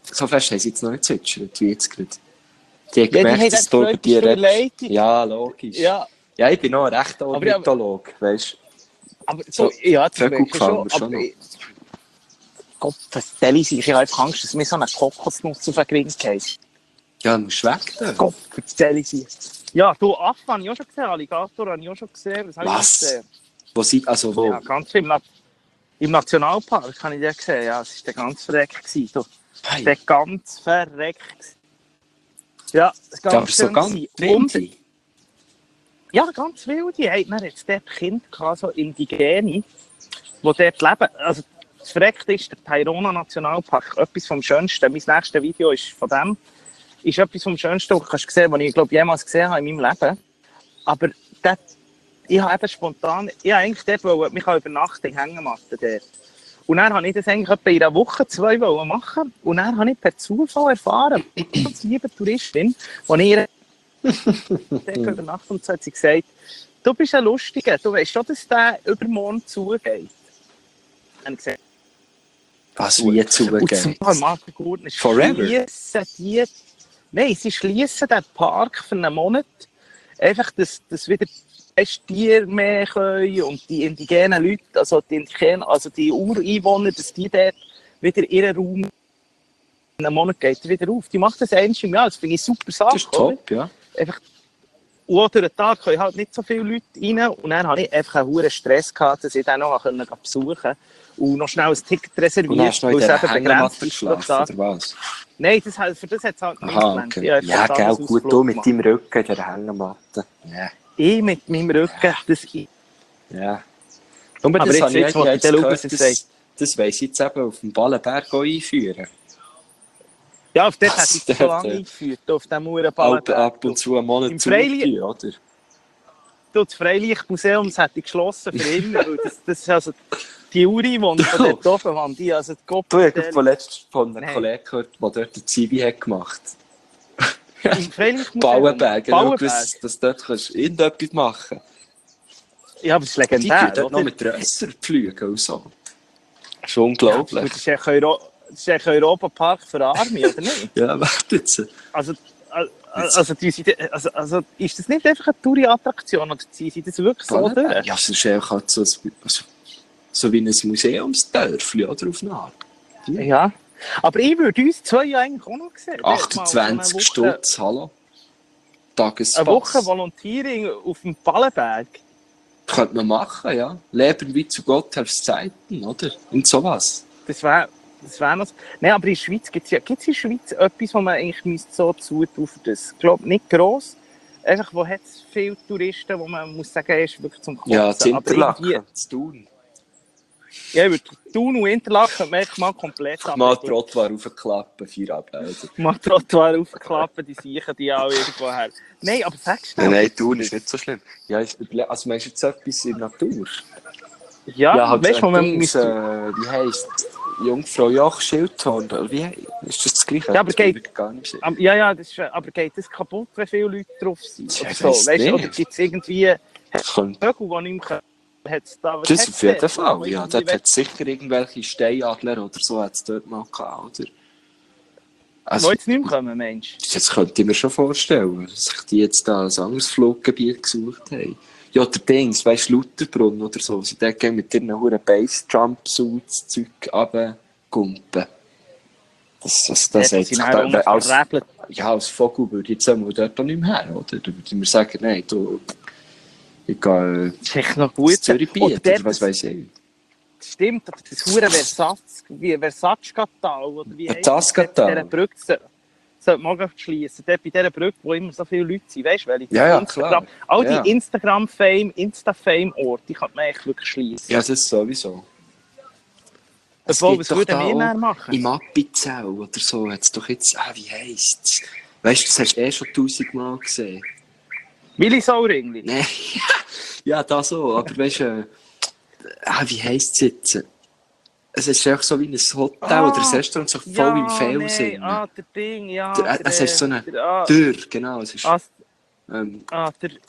so fest haben sie jetzt noch nicht zwitschert, wie jetzt gerade. Die haben Ja, die gemerkt, haben dass dann du über gefragt, die bist du redest. erledigt? Ja, logisch. Ja, Ja, ich bin noch ein rechter Aber ja, Ornithologe, weißt du. aber so, So, ja, das Vögel merkst du gefallen schon. mir schon Aber noch. ich- Gott, das Deli sich. Ich habe einfach Angst, dass mir so eine Kokosnuss auf den Gring geht. Ja, du musst weg da. Gott, das Deli sich. Ja, du, Affen habe ich auch schon gesehen, Alligator habe ich auch schon gesehen. Was habe ich noch Was? gesehen? Wo sie, also wo? Ja, ganz viel. Im, Na Im Nationalpark habe ich den gesehen. Ja, es war der ganz verreckt. gewesen, Du. Hey, Der ganz verreckt. Ja, es ja, ganz aber so schön ganz gewesen. Und- wilde. Ja, ganz wilde. Hey, dann hat es dort Kinder gehabt, so Indigene, die dort leben. Also, das Verreckte ist der Tairona Nationalpark. Etwas vom Schönsten. Mein nächstes Video ist von dem. Ist etwas vom Schönsten, was du sehen, was ich glaube, jemals gesehen habe in meinem Leben. Aber dort, ich habe eben spontan, ich habe eigentlich dort wollen, mich übernachten in Hängematten dort. Und dann habe ich das eigentlich etwa in einer Woche, zwei wollen machen. Und dann habe ich per Zufall erfahren, als liebe Touristin, als ich ihr dort übernachtet und so hat sie gesagt, du bist ein Lustiger, du weißt schon, dass der übermorgen zugeht. Dann habe ich gesagt, Was wie und zugeht. zwar, Martin Gurtner, Forever? schliessen die, nein, sie schliessen den Park für einen Monat, einfach, dass, dass wieder Tiere mehr können und die indigenen Leute, also die, indigenen, also die Ureinwohner, dass die dort wieder ihren Raum in einem Monat geht er wieder auf. Die macht das einmal im Jahr, das finde ich super Sache. Das ist top, ja. Einfach, und durch den Tag können halt nicht so viele Leute rein. Und dann hatte ich einfach einen hohen Stress gehabt, dass ich dann noch besuchen konnte. Und noch schnell ein Ticket reserviert, Und hast du noch in weil es dieser eben begrenzt Hängematte ist pro geschlafen, Tag. oder was? Nein, das, hat- für das hat es halt nicht Aha, gelangt. okay. Ich habe Ja, einfach gell, einen gut, Ausflug du mit gemacht. deinem Rücken in der Hängematte. Ja. Ich mit meinem Rücken, das ich... Ja. Aber Aber das jetzt- habe ich jetzt, wo jetzt der gehört, Lukas das, jetzt das, das weiss ich jetzt eben auf dem Ballenberg auch einführen. Ja, auf das Das- hat ich so lange das- eingeführt, auf dem Ab, Uhrenballen. ab und zu einen Monat Im zugehen, Freili- oder? Du, das Freilichtmuseum, das hätte ich geschlossen für immer. weil das, das ist also die Ureinwohner von dort oben, Mann, die, also die Gott, Du hast von letztem von einem Nein. Kollegen gehört, der dort den Zivi hat gemacht im Freilichtmuseum. Bauenberg. Ich habe Bauenberg. gewusst, dass du dort kannst irgendetwas machen kannst. Ja, aber das ist Die tun legendär, dort noch oder? mit Rösser pflügen und so. Das ist Ja, unglaublich. das ist echt Euro das ist echt Europapark für Arme, oder nicht? Ja, warte jetzt. Also, al- also, die sind, also, also ist das nicht einfach eine Touri-Attraktion oder ziehen sie das wirklich so durch? Ja, es ist einfach halt so, ein- also, so wie ein Museumsdörfli, oder? Auf eine Art. Ja. Aber ich würde uns zwei ja eigentlich auch noch sehen. Dort mal so eine achtundzwanzig Woche- Stutz, hallo. Tagespass. Eine Woche Volontiering auf dem Ballenberg. Könnte man machen, ja. Leben wie zu Gott hilft Zeiten, oder? Und sowas. Das wäre das wär noch... Nein, aber in der Schweiz gibt es ja... Gibt's in der Schweiz etwas, wo man eigentlich müsste so zutun für das? Ich glaube, nicht gross. Einfach, wo hat es viele Touristen, wo man muss sagen, er ist wirklich zum Kotzen. Ja, zu Aber irgendwie- Interlaken, zu tun. Ja, ich würde Thun und Interlaken könnte man echt mal komplett Mal abregeln. Trottoir raufklappen, vier Abbilder. Mal Trottoir aufklappen, die siechen die auch irgendwo her. Nein, aber sagst du Nein, nein, Thun ist nicht so schlimm. Ja, ich überle- also meinst du jetzt etwas in der Natur? Ja, halt weißt du, wo man Dings, müsste... äh, wie heisst Jungfrau Joch Schildhorn? oder Wie he- ist das das Gleiche? Ja, aber Das bin geht- ich gar nicht sicher. Am- Ja, ja, das ist, aber geht das kaputt, wenn viele Leute drauf sind? Ja, Oder ich so, weiss weißt du, nicht. oder gibt es irgendwie Könnte- Vögel, die nicht mehr hat's da, was Das hat's auf jeden dort? Fall, Wo ja. irgendwie Dort hat es sicher irgendwelche Steinadler oder so hat's dort mal gehabt, oder? Wo Also, jetzt nicht mehr kommen, Mensch. das könnte ich mir schon vorstellen, dass sich die jetzt da ein anderes Fluggebiet gesucht haben. Ja, der Dings, weißt du, Lauterbrunnen oder so, sie dort gehen mit ihren huren Base-Jump-Suits Zeug runtergumpen. Das, das, das Dort hat sind sich auch da, als, verrebelt. ja, als Vogel würde ich jetzt einmal dort auch nicht mehr her, oder? Da würde ich mir sagen, nein, du, ich gehe Das ist echt noch ins gut. Zürichbiet, Oder oder dort, was weiss ich. das stimmt, aber das hure Versatz, wie Versace-Tal, oder wie heisst Das das? Tal. Dieser Brücke so- sollte man schließen. Dort bei dieser Brücke, wo immer so viele Leute sind, weißt du, welche? Ja, ja, Instagram, klar. all Ja. die Instagram-Fame, Insta-Fame-Orte, die könnte man echt wirklich schließen. Ja, das sowieso. Es Obwohl, gibt was doch würden da wir auch dann machen? Im Appenzell oder so hat es doch jetzt, ah, wie heisst's? Weißt du, das hast du eh schon tausendmal gesehen. Willi-Sauringli? Nein, ja, da so, aber weißt du, äh, ah, wie heisst es jetzt? Es ist einfach so wie ein Hotel Ah, oder ein Restaurant, so voll im Felsen. nein, ah, der Ding, ja. Der- äh, der, es ist so eine der, ah, Tür, genau. Es ist, ah, ähm, ah, der,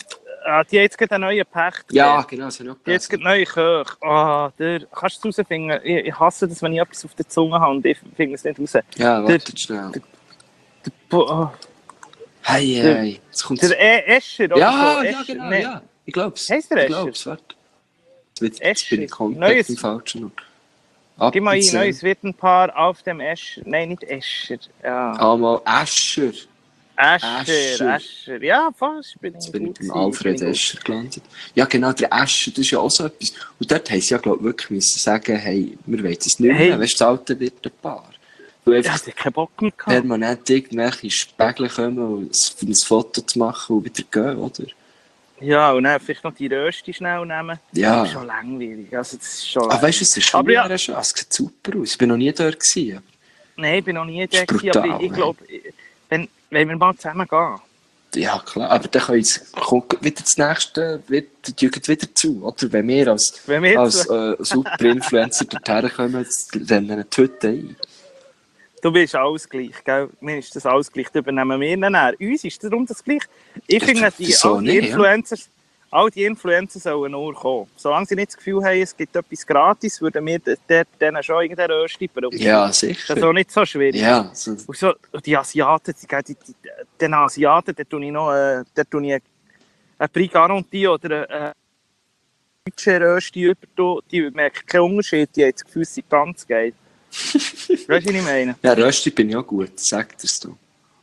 Ah, die haben jetzt gerade einen neuen Pächter. Ja, genau, das habe ich auch Die haben jetzt gelesen. gerade neue Köche. Ah, der, kannst du es rausfinden? Ich, ich hasse das, wenn ich etwas auf der Zunge habe und ich finde es nicht raus. Ja, Der, warte schnell. der, oh, Hey, der, hey, jetzt kommt's. der e Escher oder Ja, so. ja, Escher, genau, nee. ja. Ich glaub's. Heisst der Ich Escher? glaub's, warte. Jetzt, jetzt bin ich Escher. komplett Neues, im falschen Ort. gib mal ein Appenzell. neues Wirtenpaar auf dem Escher. Nein, nicht Escher. Ja. Ah, mal Escher. Escher, Escher. Escher. Ja, fast. Bin Jetzt ich bin ich gut beim gewesen, Alfred bin ich Escher gelandet. Ja, genau, der Escher, das ist ja auch so etwas. Und dort haben sie ja, glaube ich, wirklich müssen sagen, hey, wir wollen es nicht Hey. mehr. Weißt du, das alte Wirtenpaar. Du gut. einfach Ja, ich keinen Bock mehr gehabt. permanent irgendwelche Spiegel kommen, um ein ein Foto zu machen und wieder gehen, oder? Ja, und dann vielleicht noch die Rösti schnell nehmen. Ja. Das ist schon langweilig. Also, das ist schon Ah, weißt du, es ist Aber ja. ja. schön. Es sieht super aus. Ich bin noch nie dort gewesen. Nein, ich bin noch nie Das da ist gewesen, aber brutal, ich, ich ne? glaube, wenn, wenn wir mal zusammen gehen. Ja, klar. Aber dann können sie, kommt wieder das nächste, wird, die Jugend wieder zu, oder? Wenn wir als, Wenn wir als jetzt, äh, Super-Influencer dorthin kommen, rennen die Hütte ein. du bist alles gleich, gell? Mir ist das alles gleich, das übernehmen wir dann. Uns ist darum das gleich. Ich Ja, finde, die, wieso all die nicht, ja? Influencer, all die Influencer sollen nur kommen. Solange sie nicht das Gefühl haben, es gibt etwas gratis, würden wir d- d- denen schon irgendeinen Rösti brauchen. Ja, Das sicher. ist auch nicht so schwierig. Ja, so, Und so, und die Asiaten, die, die, die, den Asiaten, da tue ich noch äh, da tue ich eine Prix Garantie oder eine deutsche Rösti über, die merken keinen Unterschied, die haben das Gefühl, es sei ganz geil. Weißt du, was ich meine? ja, Rösti bin ich auch gut, sag dir's du.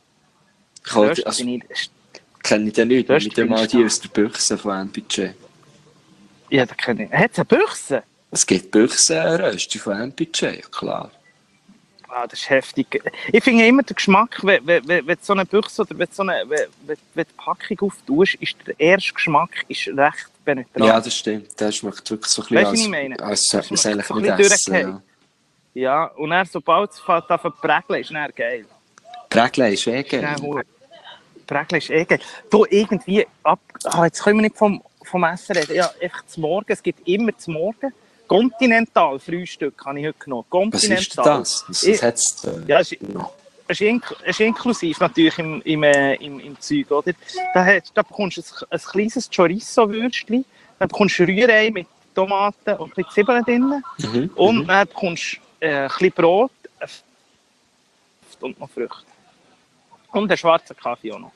Ich halt, Rösti also, bin ich, kenne ich den nicht, Rösti mit dem bin mal ich die stark. aus der Büchse von einem Budget. ja, das kenne ich. Hat es eine Büchse? Es gibt Büchse-Rösti von einem Budget, ja klar. Ah, das ist heftig. Ich finde immer den Geschmack, wenn, wenn, wenn wenn du so eine Büchse oder wenn du so eine, wenn, wenn, wenn die Packung auftust, ist der erste Geschmack ist recht penetrant. Ja, das stimmt. Das schmeckt wirklich so ein bisschen, Weißt du, als, was ich meine? als Das sollte man es schmeckt eigentlich so ein nicht bisschen essen. Ja. durchgehend. Ja, und dann, sobald es fängt an zu prägeln, ist dann geil. Prägle ist eh Ist dann geil. hure- Prägeln ist eh geil. Du, irgendwie, ab, ah, jetzt können wir nicht vom, vom Essen reden. Ja, einfach zum Morgen, es gibt immer zum Morgen. Continental Frühstück habe ich heute genommen. Was Continental. ist das? Was, Ich- was hat's, äh, Ja, es ist, es ist, ink es ist inklusiv natürlich im, im, äh, im, im Zeug, oder? Da, hat, da bekommst du ein, ein kleines Chorizo-Würstchen, dann bekommst du Rührei mit Tomaten und ein bisschen Zwiebeln drin mhm, und mhm. dann bekommst du äh, ein bisschen Brot ein F- und noch Früchte. Und einen schwarzen Kaffee auch noch.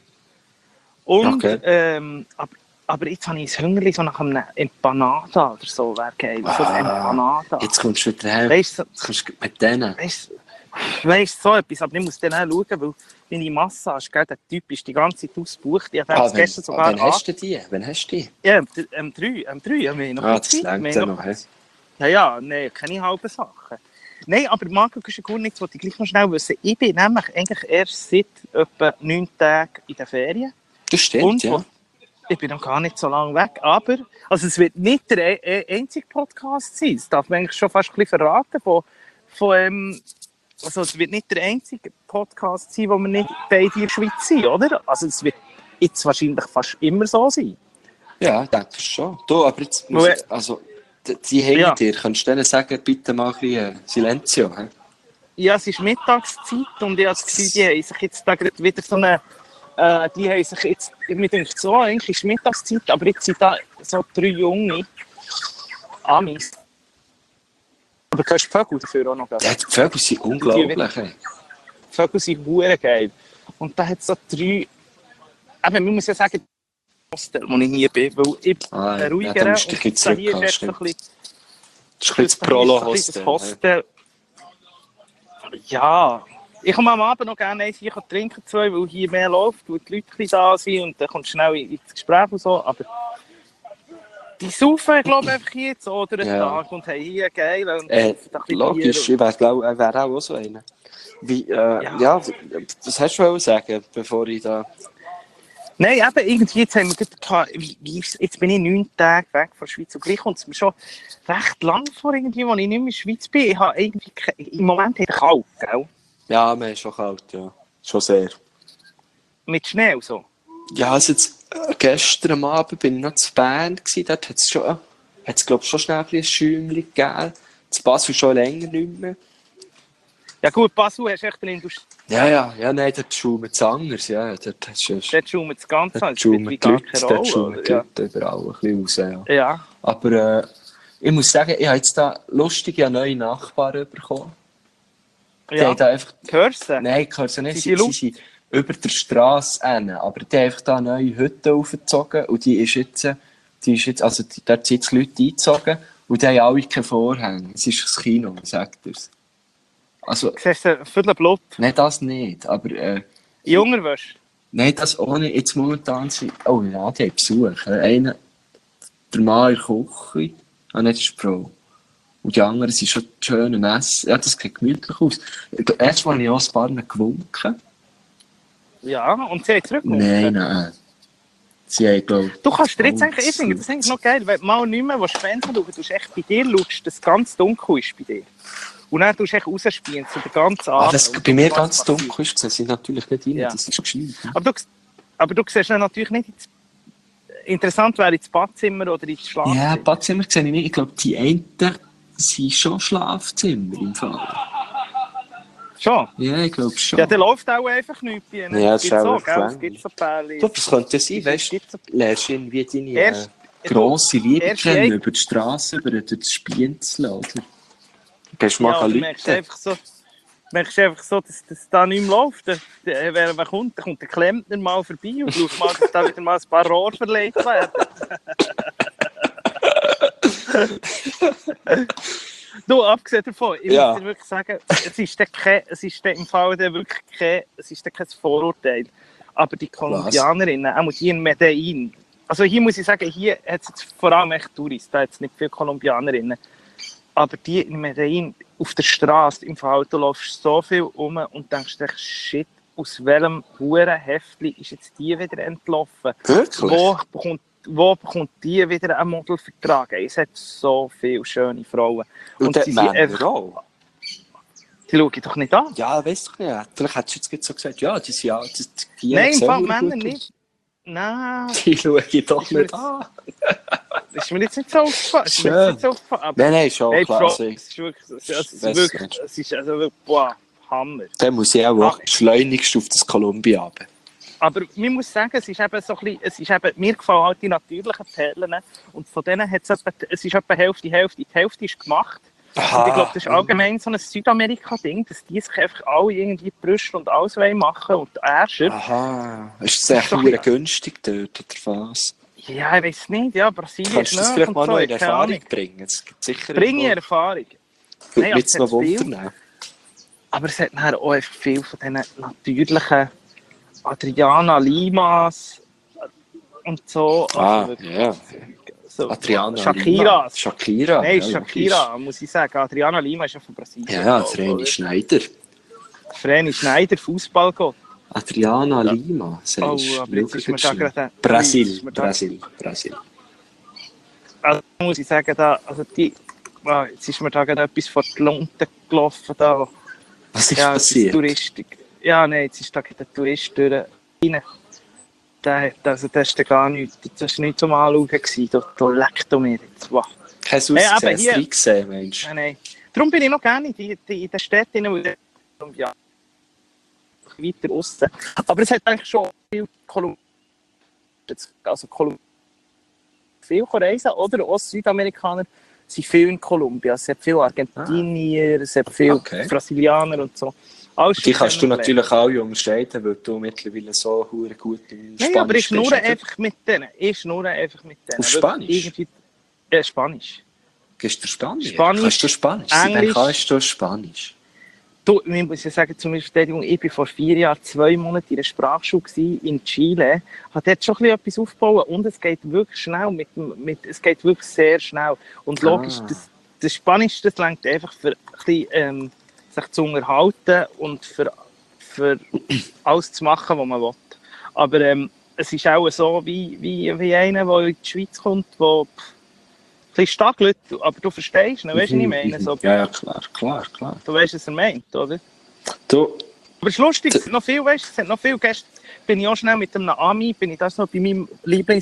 Und, Okay. ähm, aber, aber jetzt habe ich ein Hungerli so nach einem Empanada oder so, wäre geil. So ein Ah, Empanada. Jetzt kommst du wieder her. Weißt du, Jetzt kommst du mit denen. Weißt du, weißt, so etwas, aber ich muss dann auch schauen, weil meine Massage, gell, der Typ ist die ganze Zeit ausgebucht. Ich habe Ah, das wenn, gestern sogar wann hast du die? Wann hast du die? Ja, am ähm, drei, am drei haben wir noch Ah, ein das bisschen Zeit. längt Wir ja haben noch. hä? Ja, ja, nein, keine halben Sachen. Nein, aber Marco Kuschenkurnic, wollte ich gleich noch schnell wissen. Ich bin nämlich eigentlich erst seit etwa neun Tagen in der Ferien. Das stimmt, Und ja. ich bin noch gar nicht so lange weg, aber also es wird nicht der e- e- einzige Podcast sein. Das darf man eigentlich schon fast ein bisschen verraten. Von, von, ähm, also es wird nicht der einzige Podcast sein, wo wir nicht beide in der Schweiz sind, oder? Also es wird jetzt wahrscheinlich fast immer so sein. Ja, ich denke schon. Du, aber jetzt muss Wo- ich, also, die, die hinter Ja. dir, kannst du denen sagen, bitte mal ein bisschen äh, Silenzio, hä? Ja, es ist Mittagszeit und ich habe das Gefühl, die haben sich jetzt da gerade wieder so eine, äh, die haben sich jetzt, mir denkt so, eigentlich ist Mittagszeit, aber jetzt sind da so drei junge Amis. Aber du hörst die Vögel dafür auch noch. Ja, die Vögel sind unglaublich, hä? Die Vögel sind hure geil. Und da hat es so drei, eben, man muss ja sagen, Hostel, wo ich nie bin, weil ich Ah, ein ja, ruhiger dann musst du dich und da hier ist zurückhalten, jetzt so ein bisschen, Das ist ein bisschen das da hier ist so ein Prolo-Hostel. bisschen das hä? Hostel. Ja, ich komme am Abend noch gerne eins hier trinken, zwei, weil hier mehr läuft, weil die Leute ein bisschen da sind und dann kommt schnell ins Gespräch und so, aber die saufen, glaube ich, einfach hier jetzt so durch den Ja. Tag und haben hier geil und Äh, saufen da ein bisschen logisch, Bier. ich wäre glaub, ich wär auch so einer. Wie, äh, ja. Ja. das hast du wollen sagen, bevor ich da... Nein, eben, irgendwie, jetzt, haben wir gerade gehabt, wie, wie ist, jetzt bin ich neun Tage weg von der Schweiz und gleich kommt es mir schon recht lang vor, irgendwie, als ich nicht mehr in der Schweiz bin. Ich habe irgendwie, ke- im Moment habe ich kalt, gell? Ja, mir ist schon kalt, ja. Schon sehr. Mit Schnee und so. Ja, also jetzt, äh, gestern am Abend bin ich noch zu Bern gewesen, dort hat es schon, äh, hat's, glaub ich, schon schnell ein bisschen ein Schäumchen gegeben. Zu Basel schon länger nicht mehr. Ja gut, Basel hast du echt eine Industrie. Ja, ja, ja, nein, dort schaumt es anders, ja. Dort hast du Dort schaumt das Ganze an, dort es spielt schaumt wie die gar Leute, keine dort Rolle. schaumt die Ja. Leute überall ein bisschen raus, ja. ja. Aber äh, ich muss sagen, ich habe jetzt da lustige neue Nachbarn bekommen. Die Ja. haben da einfach... Hörst du? Nein, ich höre sie nicht. Sind Sie, die sie laut? sind über der Straße hin. Aber die haben einfach da eine neue Hütte aufgezogen. Und die ist jetzt, die ist jetzt, also die, dort sind jetzt Leute eingezogen. Und die haben alle keine Vorhänge. Es ist ein Kino, sagt er. Also, Siehst du, viel Blut. nein, das nicht. Aber, äh, Junger wirst nein, das ohne. Jetzt momentan sind, oh ja, die haben Besuch. Einer, der Mann in der Küche. Ah, nicht, das ist die Frau. Und die anderen sind schon schön Essen. Ja, das sieht gemütlich aus. Erst mal habe ich auch ein paar gewunken. Ja, und sie haben zurückgekommen. Nein, nein. Sie haben, glaube Du kannst dir jetzt oh, eigentlich, ich finde das eigentlich noch geil, wenn du mal nicht mehr Fernsehen schauen, du hast echt bei dir schaust, dass es ganz dunkel ist bei dir. Und dann tust du echt rausspielen, so den ganzen Ah, Abend. das Und bei mir was ganz passiert. dunkel ist, sie natürlich nicht rein, Ja. das ist gescheit. Aber du, aber du siehst dann natürlich nicht ins, interessant wäre ins Badzimmer oder ins Schlafzimmer. Ja, Badzimmer sehe ich nicht. Ich glaube, die einen sind schon Schlafzimmer im Fall. Schon? Ja, ich glaube schon. Ja, der läuft auch einfach nichts bei ihnen. Ja, das Es ist gibt auch so, wirklich gell? Es lang. gibt so Pärchen. Du, das könnte sein, Es weißt du, gibt so- lernst irgendwie deine Erst- äh, grosse Liebe erst kennen, ein- über die Straße, über durch das Spienzel, oder? Du gehst mal Ja, ja, du merkst einfach so, merkst einfach so, dass das da nicht mehr läuft. Der, der, wer, wer kommt, der kommt der Klempner mal vorbei und schaut mal, dass da wieder mal ein paar Rohre verlegt werden. Du, abgesehen davon, ich Ja. muss dir wirklich sagen, es ist, dann kein, es ist dann im Fall dann wirklich kein, es ist dann kein Vorurteil. Aber die Kolumbianerinnen, auch die in Medellin, also hier muss ich sagen, hier hat es jetzt vor allem echt Touristen, da hat es nicht viele Kolumbianerinnen. Aber die in Medellin auf der Straße, im Fall, du läufst so viel um und denkst dir, shit, aus welchem Hurenheftli ist jetzt die wieder entlaufen? Wirklich? Wo bekommt, wo bekommt die wieder einen Modelvertrag? Es hat so viele schöne Frauen. Und, Und und sie die sind Männer einfach, auch? die schaue ich doch nicht an. Ja, weißt du nicht. Vielleicht hättest du jetzt gerade so gesagt, ja, die sind ja, die, die Nein, im sehen Fall gut Männer aus. nicht. Nein, Die schaue ich doch Ist mir nicht jetzt- an. das ist mir jetzt nicht so aufgefallen. Ist mir jetzt Schön. nicht so aufgefallen. Aber Nein, nein, schon hey, die klar. Frau, Also, es ist wirklich, es ist Weiss wirklich, nicht. es ist also wirklich, boah, Hammer. dann muss ich auch Ah. schleunigst auf das Kolumbien runter. Aber man muss sagen, es ist eben so ein bisschen, es ist eben, mir gefallen halt die natürlichen Perlen und von denen hat es etwa, es ist etwa Hälfte, Hälfte. Die Hälfte ist gemacht. Und ich glaube, das ist allgemein so ein Südamerika-Ding, dass die sich einfach alle irgendwie die Brüste und alles wollen machen und die Ärscher. Aha. Ist das Das echt ist doch verdammt ein- günstig dort, oder was? Ja, ich weiß nicht, ja, Brasilien Kannst du das nahe vielleicht und mal so, noch in keine Erfahrung Ahnung. bringen? Es gibt sicher Bringe ich irgendwo- Erfahrung. Würde Nein, mich jetzt aber noch es hat wundern. viel. Aber es hat nachher auch einfach viel von diesen natürlichen Adriana Limas und so. Ah, Also wirklich, ja. so Adriana Shakira. Lima. Shakira. Nein, ja, Shakira, muss ich sagen. Adriana Lima ist ja von Brasilien. logisch. Ja, ja, glaube ich, Vreni oder? Schneider. Vreni Schneider, Fußballgott. Adriana Ja. Lima. Oh, sagst du. aber jetzt ist mir da Schau gerade... schnell. jetzt Brasil. ist mir da- Brasil. Brasil. Also muss ich sagen, da, also die, ah, jetzt ist mir da gerade etwas vor die Lunte gelaufen. Da. Was ist Ja, es ist passiert? Touristik. Ja, nein, jetzt ist da gerade der Tourist durch. rein. Der, hat- also, das war gar nichts, das war nicht zum Anschauen. gewesen. Da, da leckt er mir jetzt. Wow. Kein Hey, aber Ausgesehen, hier- es gesehen, Mensch. Nein, nein. Darum bin ich noch gerne in, die, die, in den Städten, weil ja, weiter aussen. Aber es hat eigentlich schon viel Kolumbien, also Kolumbien, viel reisen, oder auch Südamerikaner sind viel in Kolumbien. Es hat viele Argentinier, es hat viele Okay. Brasilianer und so. Alles Die schon kannst du kennengelernt. natürlich alle unterscheiden, weil du mittlerweile so hure gut in Spanisch Nein, aber ich bist, schnurre oder? einfach mit denen. Ich schnurre einfach mit denen. Auf Wirklich Spanisch? Irgendwie, ja, Spanisch. Gehst du Spanisch? Spanisch, Kannst du Spanisch? Englisch. Dann kannst du Spanisch. Du, ich muss ja sagen, zu meiner Verteidigung, ich war vor vier Jahren zwei Monate in einer Sprachschule gewesen, in Chile. Hat dort schon ein bisschen etwas aufgebaut und es geht wirklich schnell. Mit, dem- mit, es geht wirklich sehr schnell. Und logisch, Ah. das, das Spanisch, das reicht einfach für ein bisschen, ähm, sich zu unterhalten und für, für alles zu machen, was man will. Aber ähm, es ist auch so wie, wie, wie einer, der in die Schweiz kommt, der pff, ein bisschen stagelt, aber du verstehst ihn, weißt du, was ich meine? So, Ja, ja, klar, klar, klar. du weißt, was er meint, oder? Du, Aber es ist lustig, es sind noch viel, weißt, es sind noch viel Gäste. Bin ich auch schnell mit einem Ami, bin ich das noch bei meinem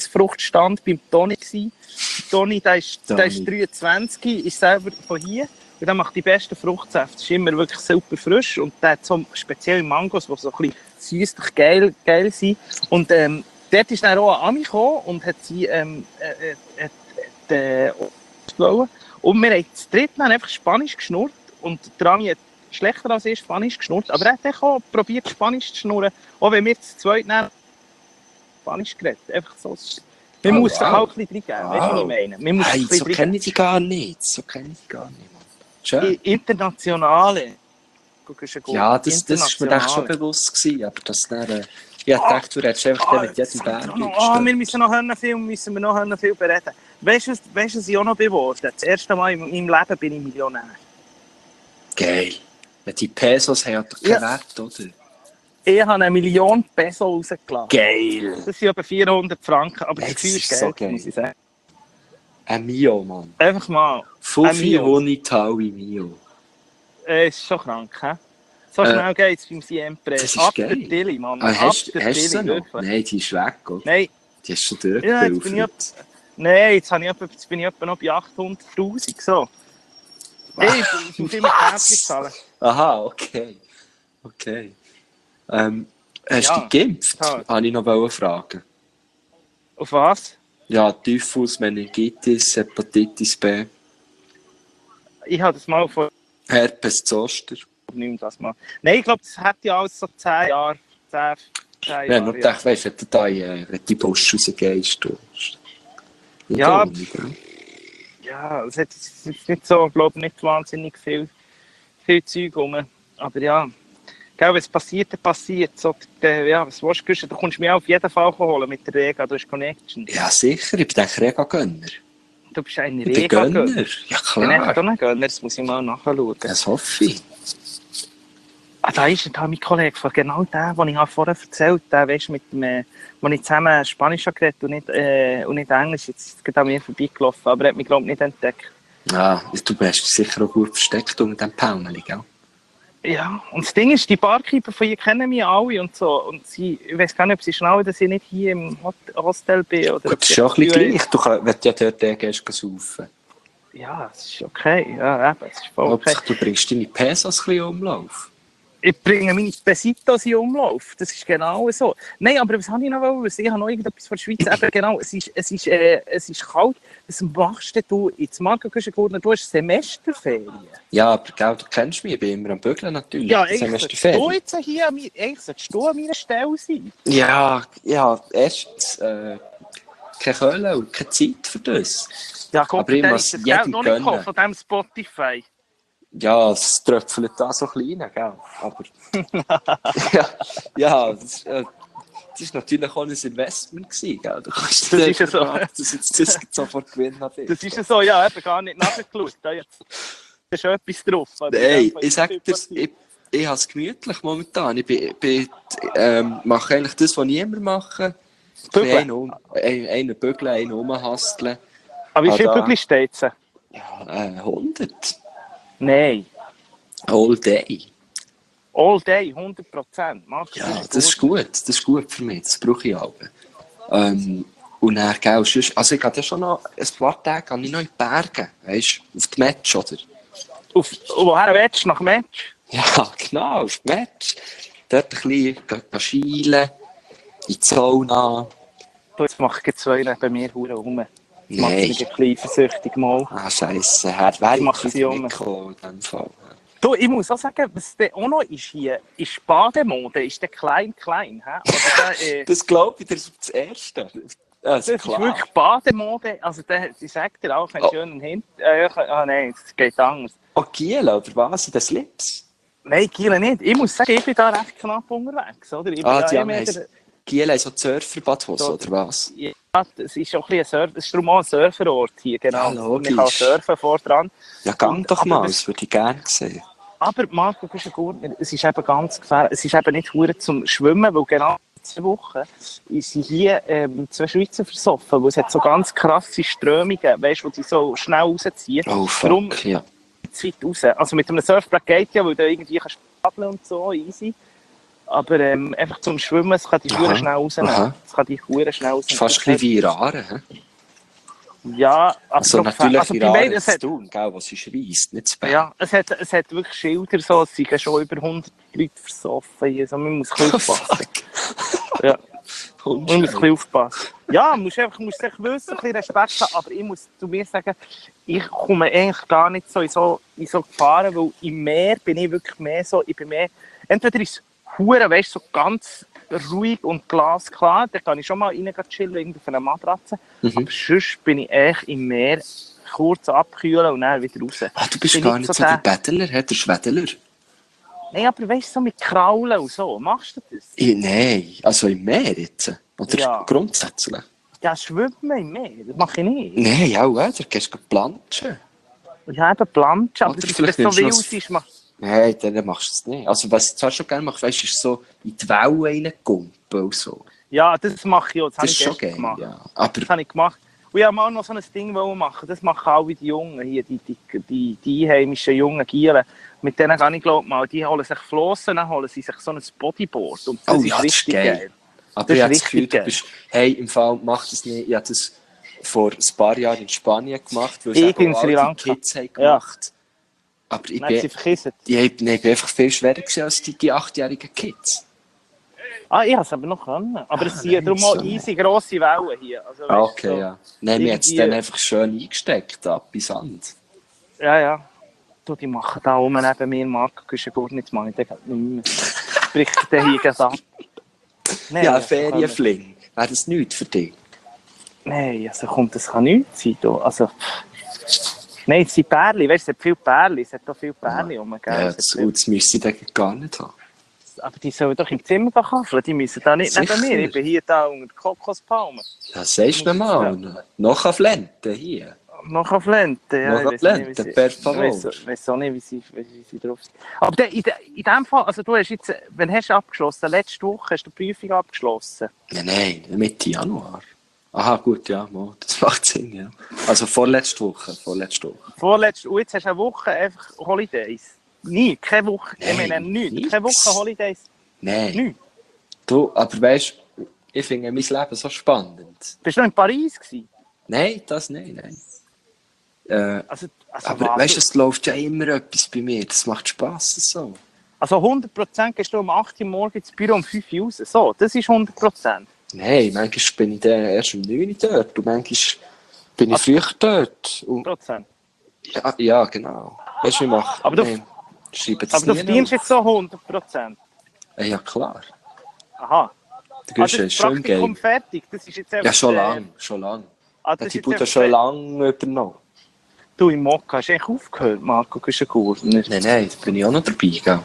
Lieblingsfruchtstand beim Toni gsi. Toni, der ist, der ist Toni. dreiundzwanzig, ist selber von hier Und der macht die besten Fruchtsäfte. Das ist immer wirklich super frisch. Und der hat so spezielle Mangos, die so ein bisschen süßlich geil, geil sind. Und ähm, dort ist dann auch eine Ami gekommen und hat sie ähm, äh, äh, äh, äh, wollen. Und wir haben zu dritt dann einfach Spanisch geschnurrt. Und der Ami hat schlechter als ich Spanisch geschnurrt. Aber er hat auch probiert, Spanisch zu schnurren. Auch wenn wir zu zweit dann Spanisch geredet. Einfach so. Man Oh, muss sich wow. auch ein bisschen reingeben. Weißt du, was ich meine? Man muss Hey, sich ein so bisschen kenne ich die gar nicht. So kenne ich die gar nicht. Mann. Schön. I- Internationale. Guck, ist ja gut. Ja, das, das ist mir echt schon Internationale. bewusst gewesen, aber das dann, äh, ich dachte, du redest einfach Ah, dann mit jedem jetzt Bär. haben wir noch- ah, wir müssen noch hören, viel, müssen wir noch hören, viel bereden. Weißt du, was- weißt du, was ich auch noch geworden? Das erste Mal in meinem Leben bin ich Millionär. Geil. Ja, die Pesos haben doch keinen Ja. Wert, oder? Ich habe eine Million Peso rausgelassen. Geil. Das sind etwa vierhundert Franken, aber Hey, das Gefühl das ist ist so Geld, geil. muss ich sagen. Ein Mio, Mann. Einfach mal, Fuffi, Mio. Honig, Taui, Mio. äh, ist schon krank, hä? So Äh, schnell geht es beim Siempre. das ist Ab geil. der Tilly, Mann. Ah, Ab hast der hast du sie Tilly, noch? wirklich. Nein, die ist weg, oder? Nein, Die hast du ja, jetzt bin ich, durchgepilfert. etwa- nein, jetzt, habe ich etwa, jetzt bin ich etwa noch bei achthunderttausend. So. Hey, ich muss immer Kärtchen zahlen. Aha, okay. Okay. Ähm, hast Ja, du dich geimpft? toll. Habe ich noch wollen fragen. Auf was? Ja, Typhus, Meningitis, Hepatitis B, Ich habe das mal vor Herpes Zoster. nicht das mal. Nein, ich glaube, das hat ja alles so zehn Jahre. zehn, zehn Ja, Jahre. nur Ja, gedacht, weißt du, wenn du da äh, wenn die Busch rausgehst, du. Nicht Ja, ohne, gell? ja, es hat es ist nicht so, glaube nicht wahnsinnig viel, viel Zeug rum. Aber ja, gell, wenn es passiert, dann passiert. So, der, ja, was willst du, du kommst mich auf jeden Fall holen mit der Rega, du hast Connection. Ja, sicher, ich bin der Rega-Gönner. Du bist ein Ich bin Rega-Gönner. Gönner. Ja, Ich bin echt klar. auch ein Gönner, das muss ich mal nachschauen. Das hoffe ich. Ah, da ist da mein Kollege, von genau der, den ich vorher erzählt habe, weißt, mit dem, äh, wo ich zusammen Spanisch habe geredet und nicht, äh, und nicht Englisch, jetzt ist es gerade an mir vorbeigelaufen, aber er hat mich, glaube ich, nicht entdeckt. Ja, du hast dich sicher auch gut versteckt unter dem Päumeli, gell? Ja, und das Ding ist, die Barkeeper von hier kennen mich alle und so, und sie, ich weiß gar nicht, ob sie schnallen, dass ich nicht hier im Hot- Hostel bin. Oder Gut, das ist ja auch ein bisschen gleich. Du kannst, wenn du ja dort eh gehst, saufen. Ja, das ist okay, ja, eben, das ist voll okay. Hauptsache, du bringst deine Pesos ein bisschen in Umlauf. Ich bringe meine Besitos in Umlauf. Das ist genau so. Nein, aber was habe ich noch wollen? Ich habe noch irgendetwas von der Schweiz. Eben, genau, es ist, es ist, äh, es ist kalt. Was machst denn du jetzt? Marco Küschengurtner, du hast Semesterferien. Ja, aber gell, du kennst mich, ich bin immer am Bügeln natürlich. Ja, Das eigentlich haben wir solltest du Ferien. jetzt hier an mir, eigentlich solltest du an meiner Stelle sein. Ja, ja, erstens äh, keine Kohle und keine Zeit für das. Ja, komm, Aber ich dann muss ist das jedem Geld noch nicht gönnen. gekommen von diesem Spotify. Ja, es tröpfelt da so klein, gell? Aber ja, ja das, äh, das war natürlich auch ein Investment gewesen, gell? Du kannst Das nicht ist ja so. erwarten, dass jetzt das sofort Gewinn hat. Das ist ja so, ja, eben gar nicht nachgeschaut. Da jetzt ist schon etwas drauf. Aber Nein, ja, ich sage dir, ich, ich habe es gemütlich momentan. Ich bin, bin, ähm, mache eigentlich das, was ich immer mache. Bügeln? Einen, um, einen, einen bügeln, einen rumhasteln. Aber wie Ah, viel da. Bügel steht es? Ja, äh, hundert. Nein. All day. All day, hundert Prozent. Ja, das ist gut. Das ist gut für mich. Das brauche ich auch. Ähm, und dann, gell, sonst, also ich gehe ja schon noch ein paar Tage gehe ich noch in die Berge, weißt du, auf die Match, oder? Auf, woher willst du? Nach Match? Ja, genau, auf die Match. Dort ein bisschen gehen- gehen schielen, in die Sauna. Du, jetzt mache ich jetzt zwei bei mir hure rum. Ich mache Nein. mich ein bisschen eifersüchtig mal. Ah, scheisse, Herr, wäre ich machen sie wieder um. mitgekommen in dem Fall. Du, ich muss auch sagen, was der auch noch ist hier, ist Bademode, ist der klein, klein. Hä? Oder der, äh, Das glaube ich, das ist das Erste. Also, das ist wirklich Bademode. Also, der, ich sag dir auch, einen Oh. schönen Hint. Äh, ah nein, das geht anders. Oh, Giela, oder was? In den Slips? Nein, Giele nicht. Ich muss sagen, ich bin da recht knapp unterwegs. Oder? Ich bin Ah, ja die eh haben mehr heisst- der- Giela ist so Surferbadhose, So. oder was? Ja, das ist auch ein, bisschen ein Surfer, das ist darum auch ein Surferort hier, genau. Ja, logisch. Man kann surfen vor dran. Ja, gang Und- doch aber mal, das- das würde ich gerne sehen. Aber Marco Küschengurtner, es ist eben ganz gefährlich. Es ist eben nicht hure zum Schwimmen, weil genau in zwei Wochen sind hier ähm, zwei Schweizer versoffen, weil es hat so ganz krasse Strömungen, weißt, wo die so schnell rausziehen. Oh, fuck, Darum ja. zu weit raus. Also mit einem Surfbrett geht ja, weil du irgendwie kannst paddeln und so, easy. Aber ähm, einfach zum Schwimmen, es kann dich Aha, hure schnell rausnehmen. aha. Es kann dich hure schnell Das ist rausnehmen. fast ein bisschen wie Rare, hä? Ja, aber Also doch, natürlich also in bei mir, Raren es zu hat, tun, gell, was sie schreist, nicht zu Bern. ja, es hat, es hat wirklich Schilder so, es sind schon über hundert Leute versoffen hier, also man muss ein bisschen aufpassen. Ja, man muss ein bisschen aufpassen. Ja, man muss einfach, musst einfach wissen, ein bisschen Respekt haben, aber ich muss zu mir sagen, ich komme eigentlich gar nicht so in so, in so Gefahren, weil im Meer bin ich wirklich mehr so, ich bin mehr, entweder ist es hure, weißt du, so ganz ruhig und glasklar, da kann ich schon mal rein chillen, irgendwie auf einer Matratze, Mhm. aber sonst bin ich echt im Meer kurz abkühlen und dann wieder raus. Ah, du bist Bin gar nicht nicht so so der der- Bettler, hä, der Schwedler. Nein, aber weißt du, so mit Kraulen und so, machst du das? Ich, nein, also im Meer jetzt. Oder Ja. grundsätzlich. Ja, schwimmen im Meer, das mache ich nicht. Nein, auch, äh, da gehst du planschen. Ich habe Planschen, aber Oder das ist, vielleicht wenn es so nimmst du wild noch ist, mach... Nein, dann machst du es nicht. Also was ich zwar schon gerne mache, weißt du, ist so in die Wellen reingumpen und so. Ja, das mache ich auch, das, Das habe ist ich schon gestern geil, gemacht. ja. Aber Das habe ich gemacht. Und ich wollte mal noch so ein Ding machen, das machen auch die Jungen hier, die, die, die, die einheimischen jungen Gielen. Mit denen kann ich glaube mal, die holen sich Flossen, dann holen sie sich so ein Bodyboard. Und das oh ist ja, das ist richtig geil. geil. Aber Das ich ist habe das Gefühl, richtig du geil. bist, hey, im Fall, mach das nicht. Ich habe das vor ein paar Jahren in Spanien gemacht, weil es Ich eben in auch Sri all die Lanka. Kids haben Ja. gemacht. Aber ich Dann haben sie bin, vergessen. ich, ich bin einfach viel schwerer gewesen als die, die achtjährigen Kids. Ah, ich habe es aber noch können. Aber Ah, es sind nein, darum so auch easy grosse Wellen hier. Also, Ah, weißt okay, du, so, ja. Nein, mir hat es irgendwie- dann einfach schön eingesteckt, ab bis Sand. Ja, ja. Du, die machen da oben neben mir, Marco, du gut nicht mal, der geht nicht mehr. Bricht der hier gerade ab. Nein, Ja, also, Ferienfling. Wäre das nichts für dich? Nein, also kommt, das kann nichts sein. Da. Also, nein, es sind Pärchen, weißt du, es hat viele Pärchen, es hat auch viele Pärchen rum, gell? Ja, Es hat das, viele- das müsste ich dann gar nicht haben. Aber die sollen doch im Zimmer kaffeln, die müssen da nicht Sicher. neben mir, ich bin hier da unter der Kokospalme. Ja, sagst du mal. Noch auf Lente hier. Noch auf Lente, ja. Noch ich auf weiss Lente, nicht, wie sie- per Ich favor. weiss, weiss auch nicht, wie sie, wie sie drauf sind. Aber der, in, de, in dem Fall, also du hast jetzt, wann hast du abgeschlossen? Letzte Woche hast du die Prüfung abgeschlossen. Nein, nein, Mitte Januar. Aha, gut, ja, mal, das macht Sinn, ja. Also vorletzte Woche, vorletzte Woche. Vorletzte, und jetzt hast du eine Woche einfach Holidays. Nie, keine Woche, ich Nein, meine nichts. nix. Keine Woche Holidays, Nein. nichts. Du, aber weißt du, ich finde mein Leben so spannend. Bist du noch in Paris gewesen? Nein, das nicht, nein. Äh, Also, also, aber was? weißt du, es läuft ja immer etwas bei mir. Das macht Spass so. Also hundert Prozent gehst du um acht Uhr morgens ins Büro, um fünf Uhr raus. So, das ist hundert Prozent. Nein, manchmal bin ich dann erst um neun Uhr dort und manchmal bin ich früh dort. Und, Prozent. ja, ja, genau. Weißt du, wie ich mache? Aber du- Nein, schreibe das Aber du nie verdienst auf. jetzt so hundert Prozent. Ja, ja, klar. Aha. Du Also gehst das schon Praktikum Game. fertig. Das ist jetzt Ja, einfach, schon äh, lang, schon lang. Ah, Hat das ist die jetzt Buddha einfach, schon äh, lange übernommen. Du im Mokka hast du eigentlich aufgehört, Marco Güschengurner. Nein, nein, da bin ich auch noch dabei, gell?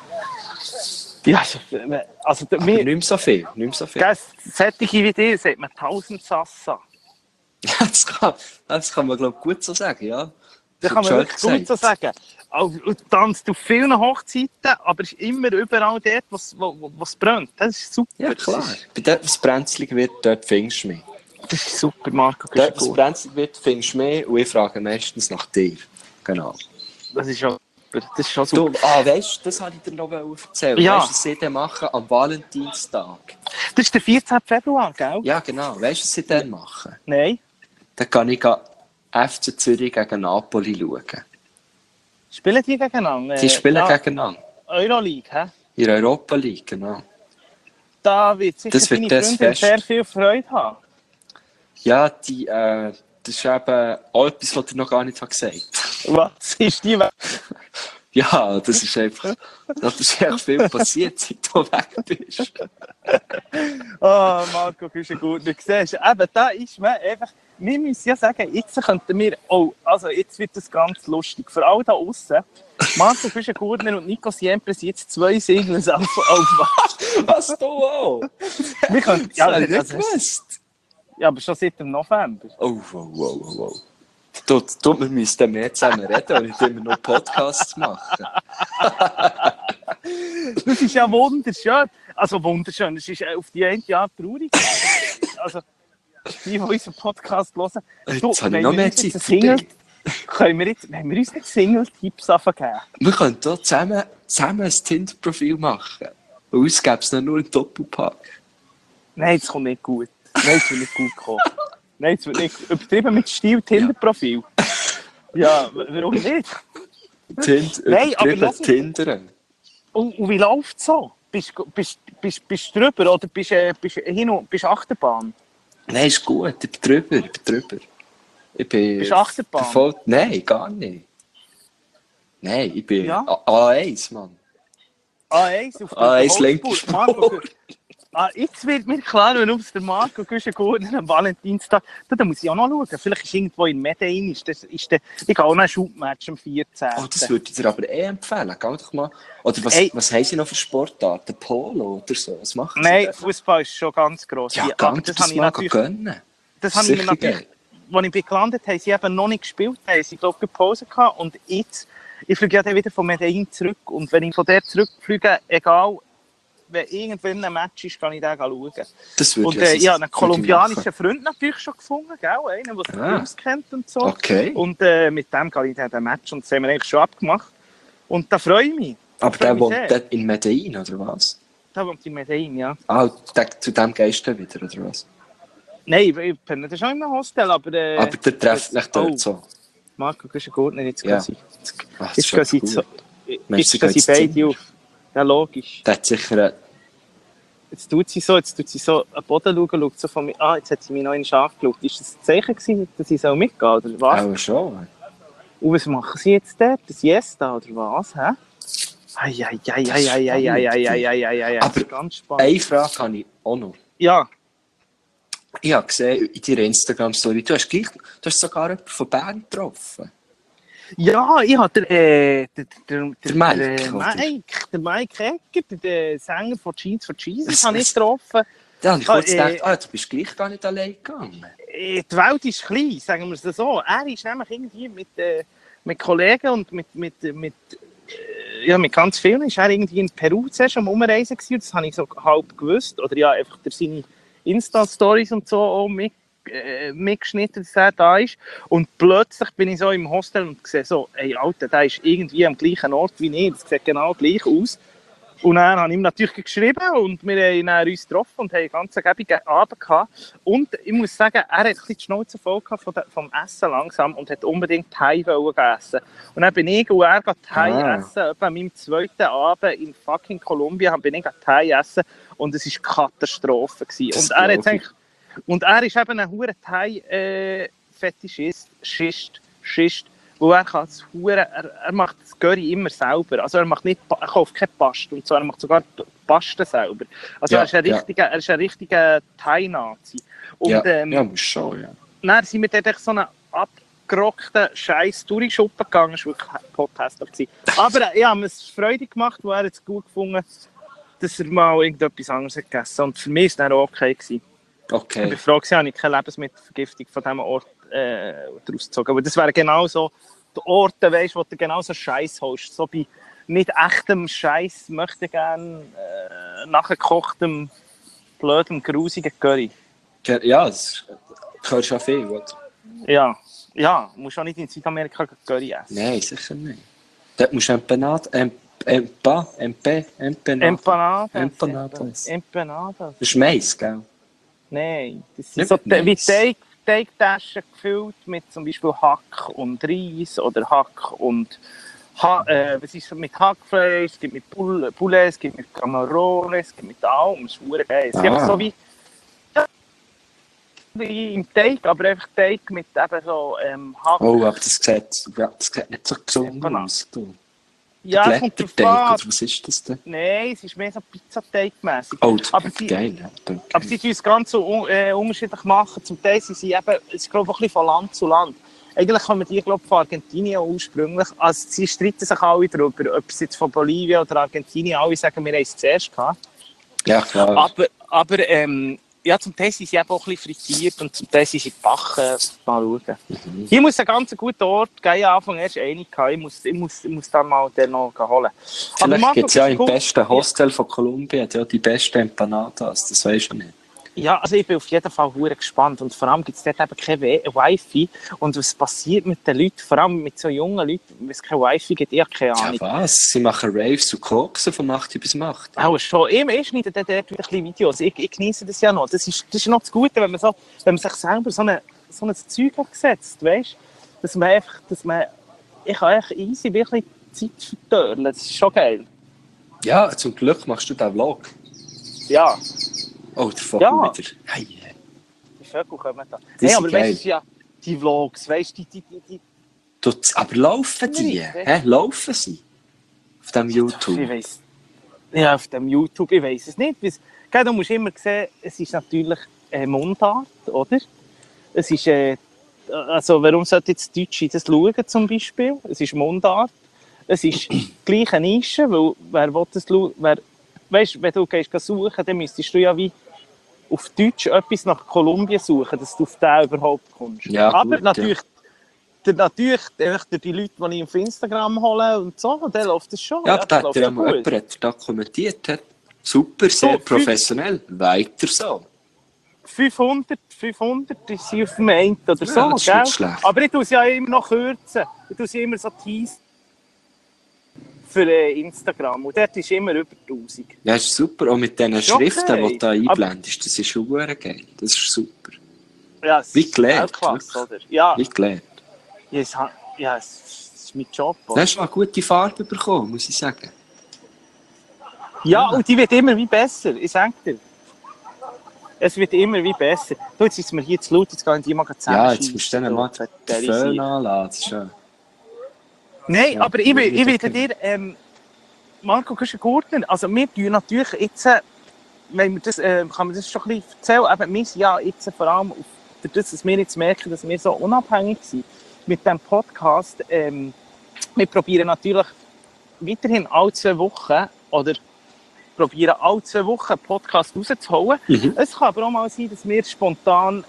Ja, also, äh, also Aber mir, nicht mehr so viel, nicht mehr so viel. gell, solche wie dir sagt man tausend Sassa. Ja, das kann, das kann man, glaube ich, gut so sagen, ja. Das kann man Schön wirklich gut so gesagt. sagen. Auch- Du tanzt auf vielen Hochzeiten, aber es ist immer überall dort, was, wo, wo, was brennt. Das ist super. Ja, klar. Das ist, Bei dort, was brenzlig wird, dort findest du mich. das ist super, Marco Dort, was Güschengurner. brenzlig wird, findest du mich und ich frage meistens nach dir. Genau. Das ist schon super. Das ist schon Du, super. ah, weißt du, das wollte ich dir noch erzählen. Ja. Weißt du, was sie dann machen am Valentinstag? Das ist der vierzehnten Februar, gell? Ja, genau. Weißt du, was sie dann machen? Nein. Dann kann ich F C Zürich gegen Napoli schauen. Spielen die gegeneinander? Die spielen ja, gegeneinander. Euroleague, hä? In der Europa League, genau. Da wird sicher Das wird deine das Freundin Fest. sehr viel Freude haben. Ja, die, äh, das ist eben auch etwas, was ich noch gar nicht gesagt habe. Was ist die Welt? Ja, das ist einfach, das ist echt viel passiert, seit du weg bist. Oh, Marco Güschengurner, du siehst, eben, da ist man einfach, wir müssen ja sagen, jetzt könnten wir, oh, also jetzt wird das ganz lustig, für alle da außen, Marco Güschengurner und Nico Siempre sind jetzt zwei Singles auf, auf Was du auch? wir können, Ja, ja, ich nicht also, gewusst. ja, aber schon seit dem November. Oh, wow, wow, wow, wow. Du, du, wir müssten mehr zusammen reden und nicht immer noch Podcasts machen. Das ist ja wunderschön. Also wunderschön, es ist auf die eine Art traurig. Also, die, die unseren Podcast hören. Jetzt habe ich wenn noch wir mehr uns Zeit jetzt für Single, dich. können wir jetzt, wenn wir uns nicht Single-Tipps geben. Wir könnten hier zusammen, zusammen ein Tinder-Profil machen. Bei uns gäbe es noch nur einen Doppelpack. Nein, das kommt nicht gut. Nein, das will nicht gut kommen. Nein, es wird nicht übertrieben mit Stil, Tinder-Profil. Ja, w- warum nicht? Tind, Nein, aber übertrieben lass mich- Tindern. Und, und wie läuft es so? Bist du bist, bist, bist du drüber oder bist du äh, bist, du hin und bist Achterbahn? Nein, ist gut, ich bin drüber, ich bin drüber. Ich bin... Bist du Achterbahn? bin voll- Nein, gar nicht. Nein, ich bin Ja? A- A1, Mann. A eins auf der A eins Holzburg. linke Marco Gü- ah, jetzt wird mir klar, warum es der Marco Güschen-Gurtner am Valentinstag... Da, da muss ich auch noch schauen. Vielleicht ist irgendwo in Medellin. Ist das, ist der, ich gehe auch noch ein Shootmatch am vierzehnten Oh, das würde ich dir aber eh empfehlen. Geh doch mal. Oder was, Ey. was haben sie noch für Sportarten? Polo oder so? Was machen Nein, sie denn? Fußball ist schon ganz gross. Ja, aber ganz das das habe ich mal natürlich... gönnen. Das habe ich mir Sicher natürlich... geil. Als ich bin gelandet habe, sie eben noch nicht gespielt. Haben sie, glaube ich, Pause gehabt. Und jetzt... Ich fliege ja dann wieder von Medellin zurück. Und wenn ich von der zurückfliege, egal, wenn irgendwann ein Match ist, kann ich den schauen. Das würde Und ich äh, also- ich habe einen würde ich kolumbianischen machen. Freund natürlich schon gefunden, gell? Einen, der sich Ah. auskennt und so. Okay. Und äh, mit dem gehe ich dann den Match und das haben wir eigentlich schon abgemacht. Und da freue ich mich. Aber freue der mich wohnt sehr. dort in Medellin, oder was? Da wohnt in Medellin, ja. Ah, der, zu dem gehst du wieder, oder was? Nein, ich, ich bin nicht schon in einem Hostel, aber... Äh, Aber der trefft dich dort oh, so. Marco, du bist ein Gurtner, jetzt Ja. gehen sie. Jetzt, Ach, das jetzt ist gehen sie gut. so. Meinst Jetzt du, gehen sie sie geht ins beide Zimmer? auf. Ja, logisch. Der hat sicher... Eine, Jetzt tut sie so, jetzt tut sie so am Boden schauen, schaut so von mir, ah, jetzt hat sie mich noch in den Schaf geschaut. Ist das ein Zeichen gewesen, dass ich so mitgehen oder was? auch schon. Und was machen sie jetzt dort? Das Siesta oder was? Hä? Eieieiei, Aber ganz spannend. Eine Frage habe ich auch noch. Ja, Ich habe gesehen in deiner Instagram-Story, du hast, gleich, du hast sogar jemanden von Bern getroffen. ja, ich habe den, äh, der, der, Der Mike, der, oder? Mike, der Mike Egger, der Sänger von Jeans for Jesus, Was- habe ich was- getroffen. Da habe ich Ah, kurz äh, gedacht, ah, du bist gleich gar nicht allein gegangen. Äh, Die Welt ist klein, sagen wir es so. Er ist nämlich irgendwie mit, äh, mit Kollegen und mit, mit, mit, äh, ja, mit ganz vielen ist er irgendwie in Peru zuerst am Umreisen gewesen. Das habe ich so halb gewusst. Oder ja, einfach durch seine Insta-Stories und so auch mit, äh, mitgeschnitten, dass er da ist. Und plötzlich bin ich so im Hostel und sehe so, ey Alter, der ist irgendwie am gleichen Ort wie ich. Das sieht genau gleich aus. Und dann habe ich ihm natürlich geschrieben und wir haben dann uns getroffen und haben einen ganz ergiebigen Abend gehabt. Und ich muss sagen, er hat ein bisschen die Schnauze voll gehabt von der, vom Essen langsam und hat unbedingt Thai wollen essen. Und dann bin ich und er gegangen Thai Ah. essen. Etwa an meinem zweiten Abend in fucking Kolumbien bin ich gegangen Thai essen und es war Katastrophe gewesen. Das Und er, hat glaub ich. eigentlich, und er ist eben ein hure Thai-Fetischist, Schist, Schist, wo er kann das hure, er, er macht das Curry immer selber. Also er macht nicht, er kauft keine Paste und so, er macht sogar die Paste selber. Also Ja, er ist ein ja. richtiger, er ist ein richtiger Thai-Nazi. Und ja, ähm, ja, muss schon, ja. dann sind wir dort echt so einen abgerockten scheiß Touri-Schuppen gegangen. Das war wirklich Podcast. Aber äh, ja, mir es freudig gemacht, wo er jetzt gut gefunden, dass er mal irgendetwas anderes hat gegessen. Und für mich war es dann auch okay gewesen. Ich Okay. bin froh gewesen, habe ich keine Lebensmittelvergiftung von diesem Ort äh, daraus gezogen. Aber das wären genau so die Orte, weißt, wo du genau so Scheiß holst. So bei nicht echtem Scheiß möchte ich gerne äh, nachgekochtem, blödem, grusigen Curry. Ja, das gehört schon viel, oder? Ja, ja, du musst auch nicht in Südamerika Curry essen. Nein, sicher nicht. Dort musst du Empanada, em, Empa, Empe, Empanada. Empanadas. Empanadas. Empanadas. Das ist Mais, gell? Nein, das sind Nicht so mit Te- wie Mais. Teig, Teigtaschen gefüllt mit zum Beispiel Hack und Reis oder Hack und ha äh, was ist mit Hackfleisch, es gibt mit Poulet, Poulet, es gibt mit Camarones, es gibt mit allem. Das ist verdammt geil. Es ist Ah. einfach so wie, ja, wie im Teig, aber einfach Teig mit eben so ähm, Hack. Oh, aber das sieht, ja, das sieht nicht so gesund Empanada. aus. Du. ja, es kommt drauf Blätterteig, an. oder was ist das denn? Nein, es ist mehr so Pizzateig-mässig. Oh, das Aber ist sie- geil. Ja, okay. Aber sie tun es ganz so un äh, unterschiedlich machen. Zum Teil sind sie eben, es ist glaube ich, ein bisschen von Land zu Land. Eigentlich kommen die, glaube ich, von Argentinien ursprünglich. Also sie streiten sich alle darüber, ob es jetzt von Bolivien oder Argentinien, alle sagen, wir haben es zuerst gehabt. Ja, klar. Aber, aber ähm, ja, zum Teil sind sie eben auch ein bisschen frittiert und zum Teil sind sie gebacken. Mal schauen. Mhm. Hier muss ein ganz guter Ort, ich am Anfang erst eine gehabt. Ich muss, ich muss, ich muss dann mal den noch holen. Vielleicht Marco, gibt es ja bist im du gut? besten Hostel von Kolumbien ja die besten Empanadas, das weisst du nicht. Ja, also ich bin auf jeden Fall hure gespannt und vor allem gibt es dort eben kein We- Wi-Fi und was passiert mit den Leuten, vor allem mit so jungen Leuten, wenn es kein Wi-Fi gibt, ich habe keine Ja, Ahnung. was? Sie machen Raves und Koksen von acht bis acht. Auch schon, ich, ich schneide dort wieder ein bisschen Videos, ich, ich genieße das ja noch, das ist, das ist noch das Gute, wenn man, so, wenn man sich selber so, eine, so ein Zeug hat gesetzt, weißt du, dass man einfach, dass man, ich kann echt easy wirklich Zeit vertörlen, das ist schon geil. Ja, zum Glück machst du den Vlog. Ja. Oh, der Vogel Ja. wieder. Hey, Die Vögel kommen da. Das Hey, ist aber geil. weißt du, ja, die Vlogs, weißt du, die, die, die, du, aber laufen die? Nein, Hä? Laufen sie? Auf dem Ich YouTube? weiss. Ja, auf dem YouTube, ich weiss es nicht. Weil's, gell, du musst immer sehen, es ist natürlich äh, Mundart, oder? Es ist, äh, also warum sollte jetzt Deutsche das schauen zum Beispiel? Es ist Mundart. Es ist die gleiche Nische, weil wer will das schauen? Wer, weißt, wenn du gehst suchen, dann müsstest du ja wie auf Deutsch etwas nach Kolumbien suchen, dass du auf den überhaupt kommst. Ja, Aber gut, natürlich, der, natürlich der, die Leute, die ich auf Instagram hole und so, der läuft das schon. Ja, aber da das hat ja läuft mal jemand hat da kommentiert. Hat. Super, sehr So, professionell. Weiter so. fünfhundert, fünfhundert ist sie auf dem einen oder so, Ja, das ist gell? nicht schlecht. Aber ich tue sie ja immer noch kürzen. Ich tue sie immer so teasen für äh, Instagram. Und dort ist immer über tausend. Ja, ist super. Auch mit diesen Ist okay. Schriften, die du da Aber- einblendest, das ist schon verdammt geil. Das ist super. Ja, es Wie ist gelernt, Weltklasse, wirklich. oder? Ja, Nicht gelernt. ja, es, ha- ja, es ist mein Job. Du Oder? hast mal eine gute Farbe bekommen, muss ich sagen. Ja, und die wird immer wie besser, ich sag dir. Es wird immer wie besser. Du, jetzt ist mir hier zu laut, jetzt gehen die mal zusammen. Ja, jetzt musst du dann mal den Föhn anladen. Das ist schön. Nein, Ja, aber ich, will- ich nicht werde okay. dir, ähm, Marco Güschen-Gurtner, also wir tun natürlich jetzt, äh, wenn wir das, äh, kann man das schon ein bisschen erzählen, eben, wir sind ja jetzt vor allem, auf, durch das, dass wir jetzt merken, dass wir so unabhängig sind mit diesem Podcast, ähm, wir probieren natürlich weiterhin alle zwei Wochen, oder probieren alle zwei Wochen einen Podcast rauszuholen. Mhm. Es kann aber auch mal sein, dass wir spontan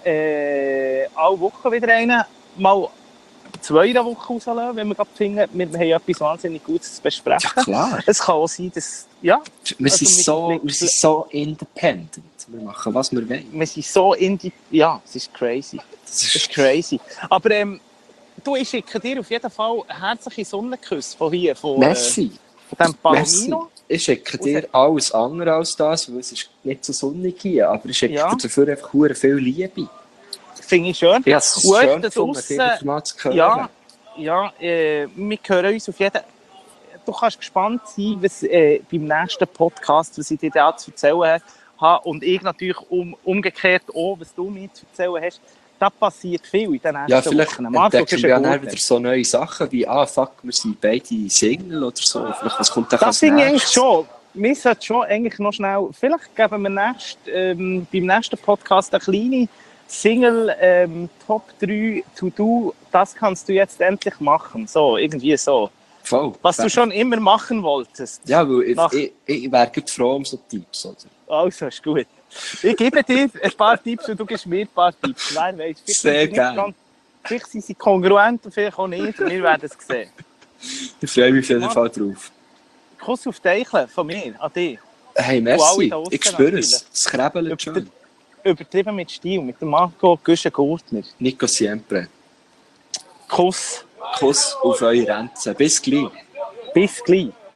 äh, alle Wochen wieder einen, mal zwei in der Woche rauslassen, wenn wir gerade finden, wir haben etwas wahnsinnig Gutes zu besprechen. Ja, klar. Es kann auch sein, dass, ja, Wir Also sind, mit- so, mit- wir sind so independent. Wir machen, was wir wollen. wir sind so in die, ja, es ist crazy. Das Das ist crazy. Aber ähm, du, ich schicke dir auf jeden Fall herzliche Sonnenküsse von hier, von, äh, Messi. von dem Palomino. Ich schicke dir alles andere als das, weil es ist nicht so sonnig hier, aber ich schicke Ja. dir dafür einfach verdammt viel Liebe. Finde ich schön. Ich habe es Und euch schön da gefunden, draussen- dich mal zu hören. Ja, ja äh, wir hören uns auf jeden Fall. Du kannst gespannt sein, was äh, beim nächsten Podcast, was ich dir da zu erzählen habe. Und ich natürlich um, umgekehrt auch, was du mir zu erzählen hast. Da passiert viel in den nächsten Ja, vielleicht Wochen. Marco, entdecken ist wir ein dann guter. wieder so neue Sachen wie, ah, fuck, wir sind beide Single oder so. Vielleicht, was kommt da Das als finde ich eigentlich nächstes? schon. Wir sollten schon eigentlich noch schnell, vielleicht geben wir nächst, ähm, beim nächsten Podcast eine kleine Single ähm, Top drei To-Do. Das kannst du jetzt endlich machen. So, irgendwie so. Voll. Was du schon immer machen wolltest. Ja, weil ich, Nach- ich, ich wäre gerade froh um so Tipps. Oder? Also, ist gut. Ich gebe dir ein paar Tipps und du gibst mir ein paar Tipps. Wer weiß, vielleicht Sehr sind sie nicht gerne. ganz- Vielleicht sind sie kongruent und vielleicht auch nicht. Wir werden es sehen. Ich freue mich auf jeden Mann. Fall drauf. Kuss auf die Eichel von mir, an dich. Hey, alle merci. da draussen Ich spüre natürlich. es. Es kribbelt schon. Übertrieben mit Stil, mit dem Marco Güschen-Gurtner. Nico Siempre. Kuss. Kuss auf eure Grenzen. Bis gleich. Bis gleich.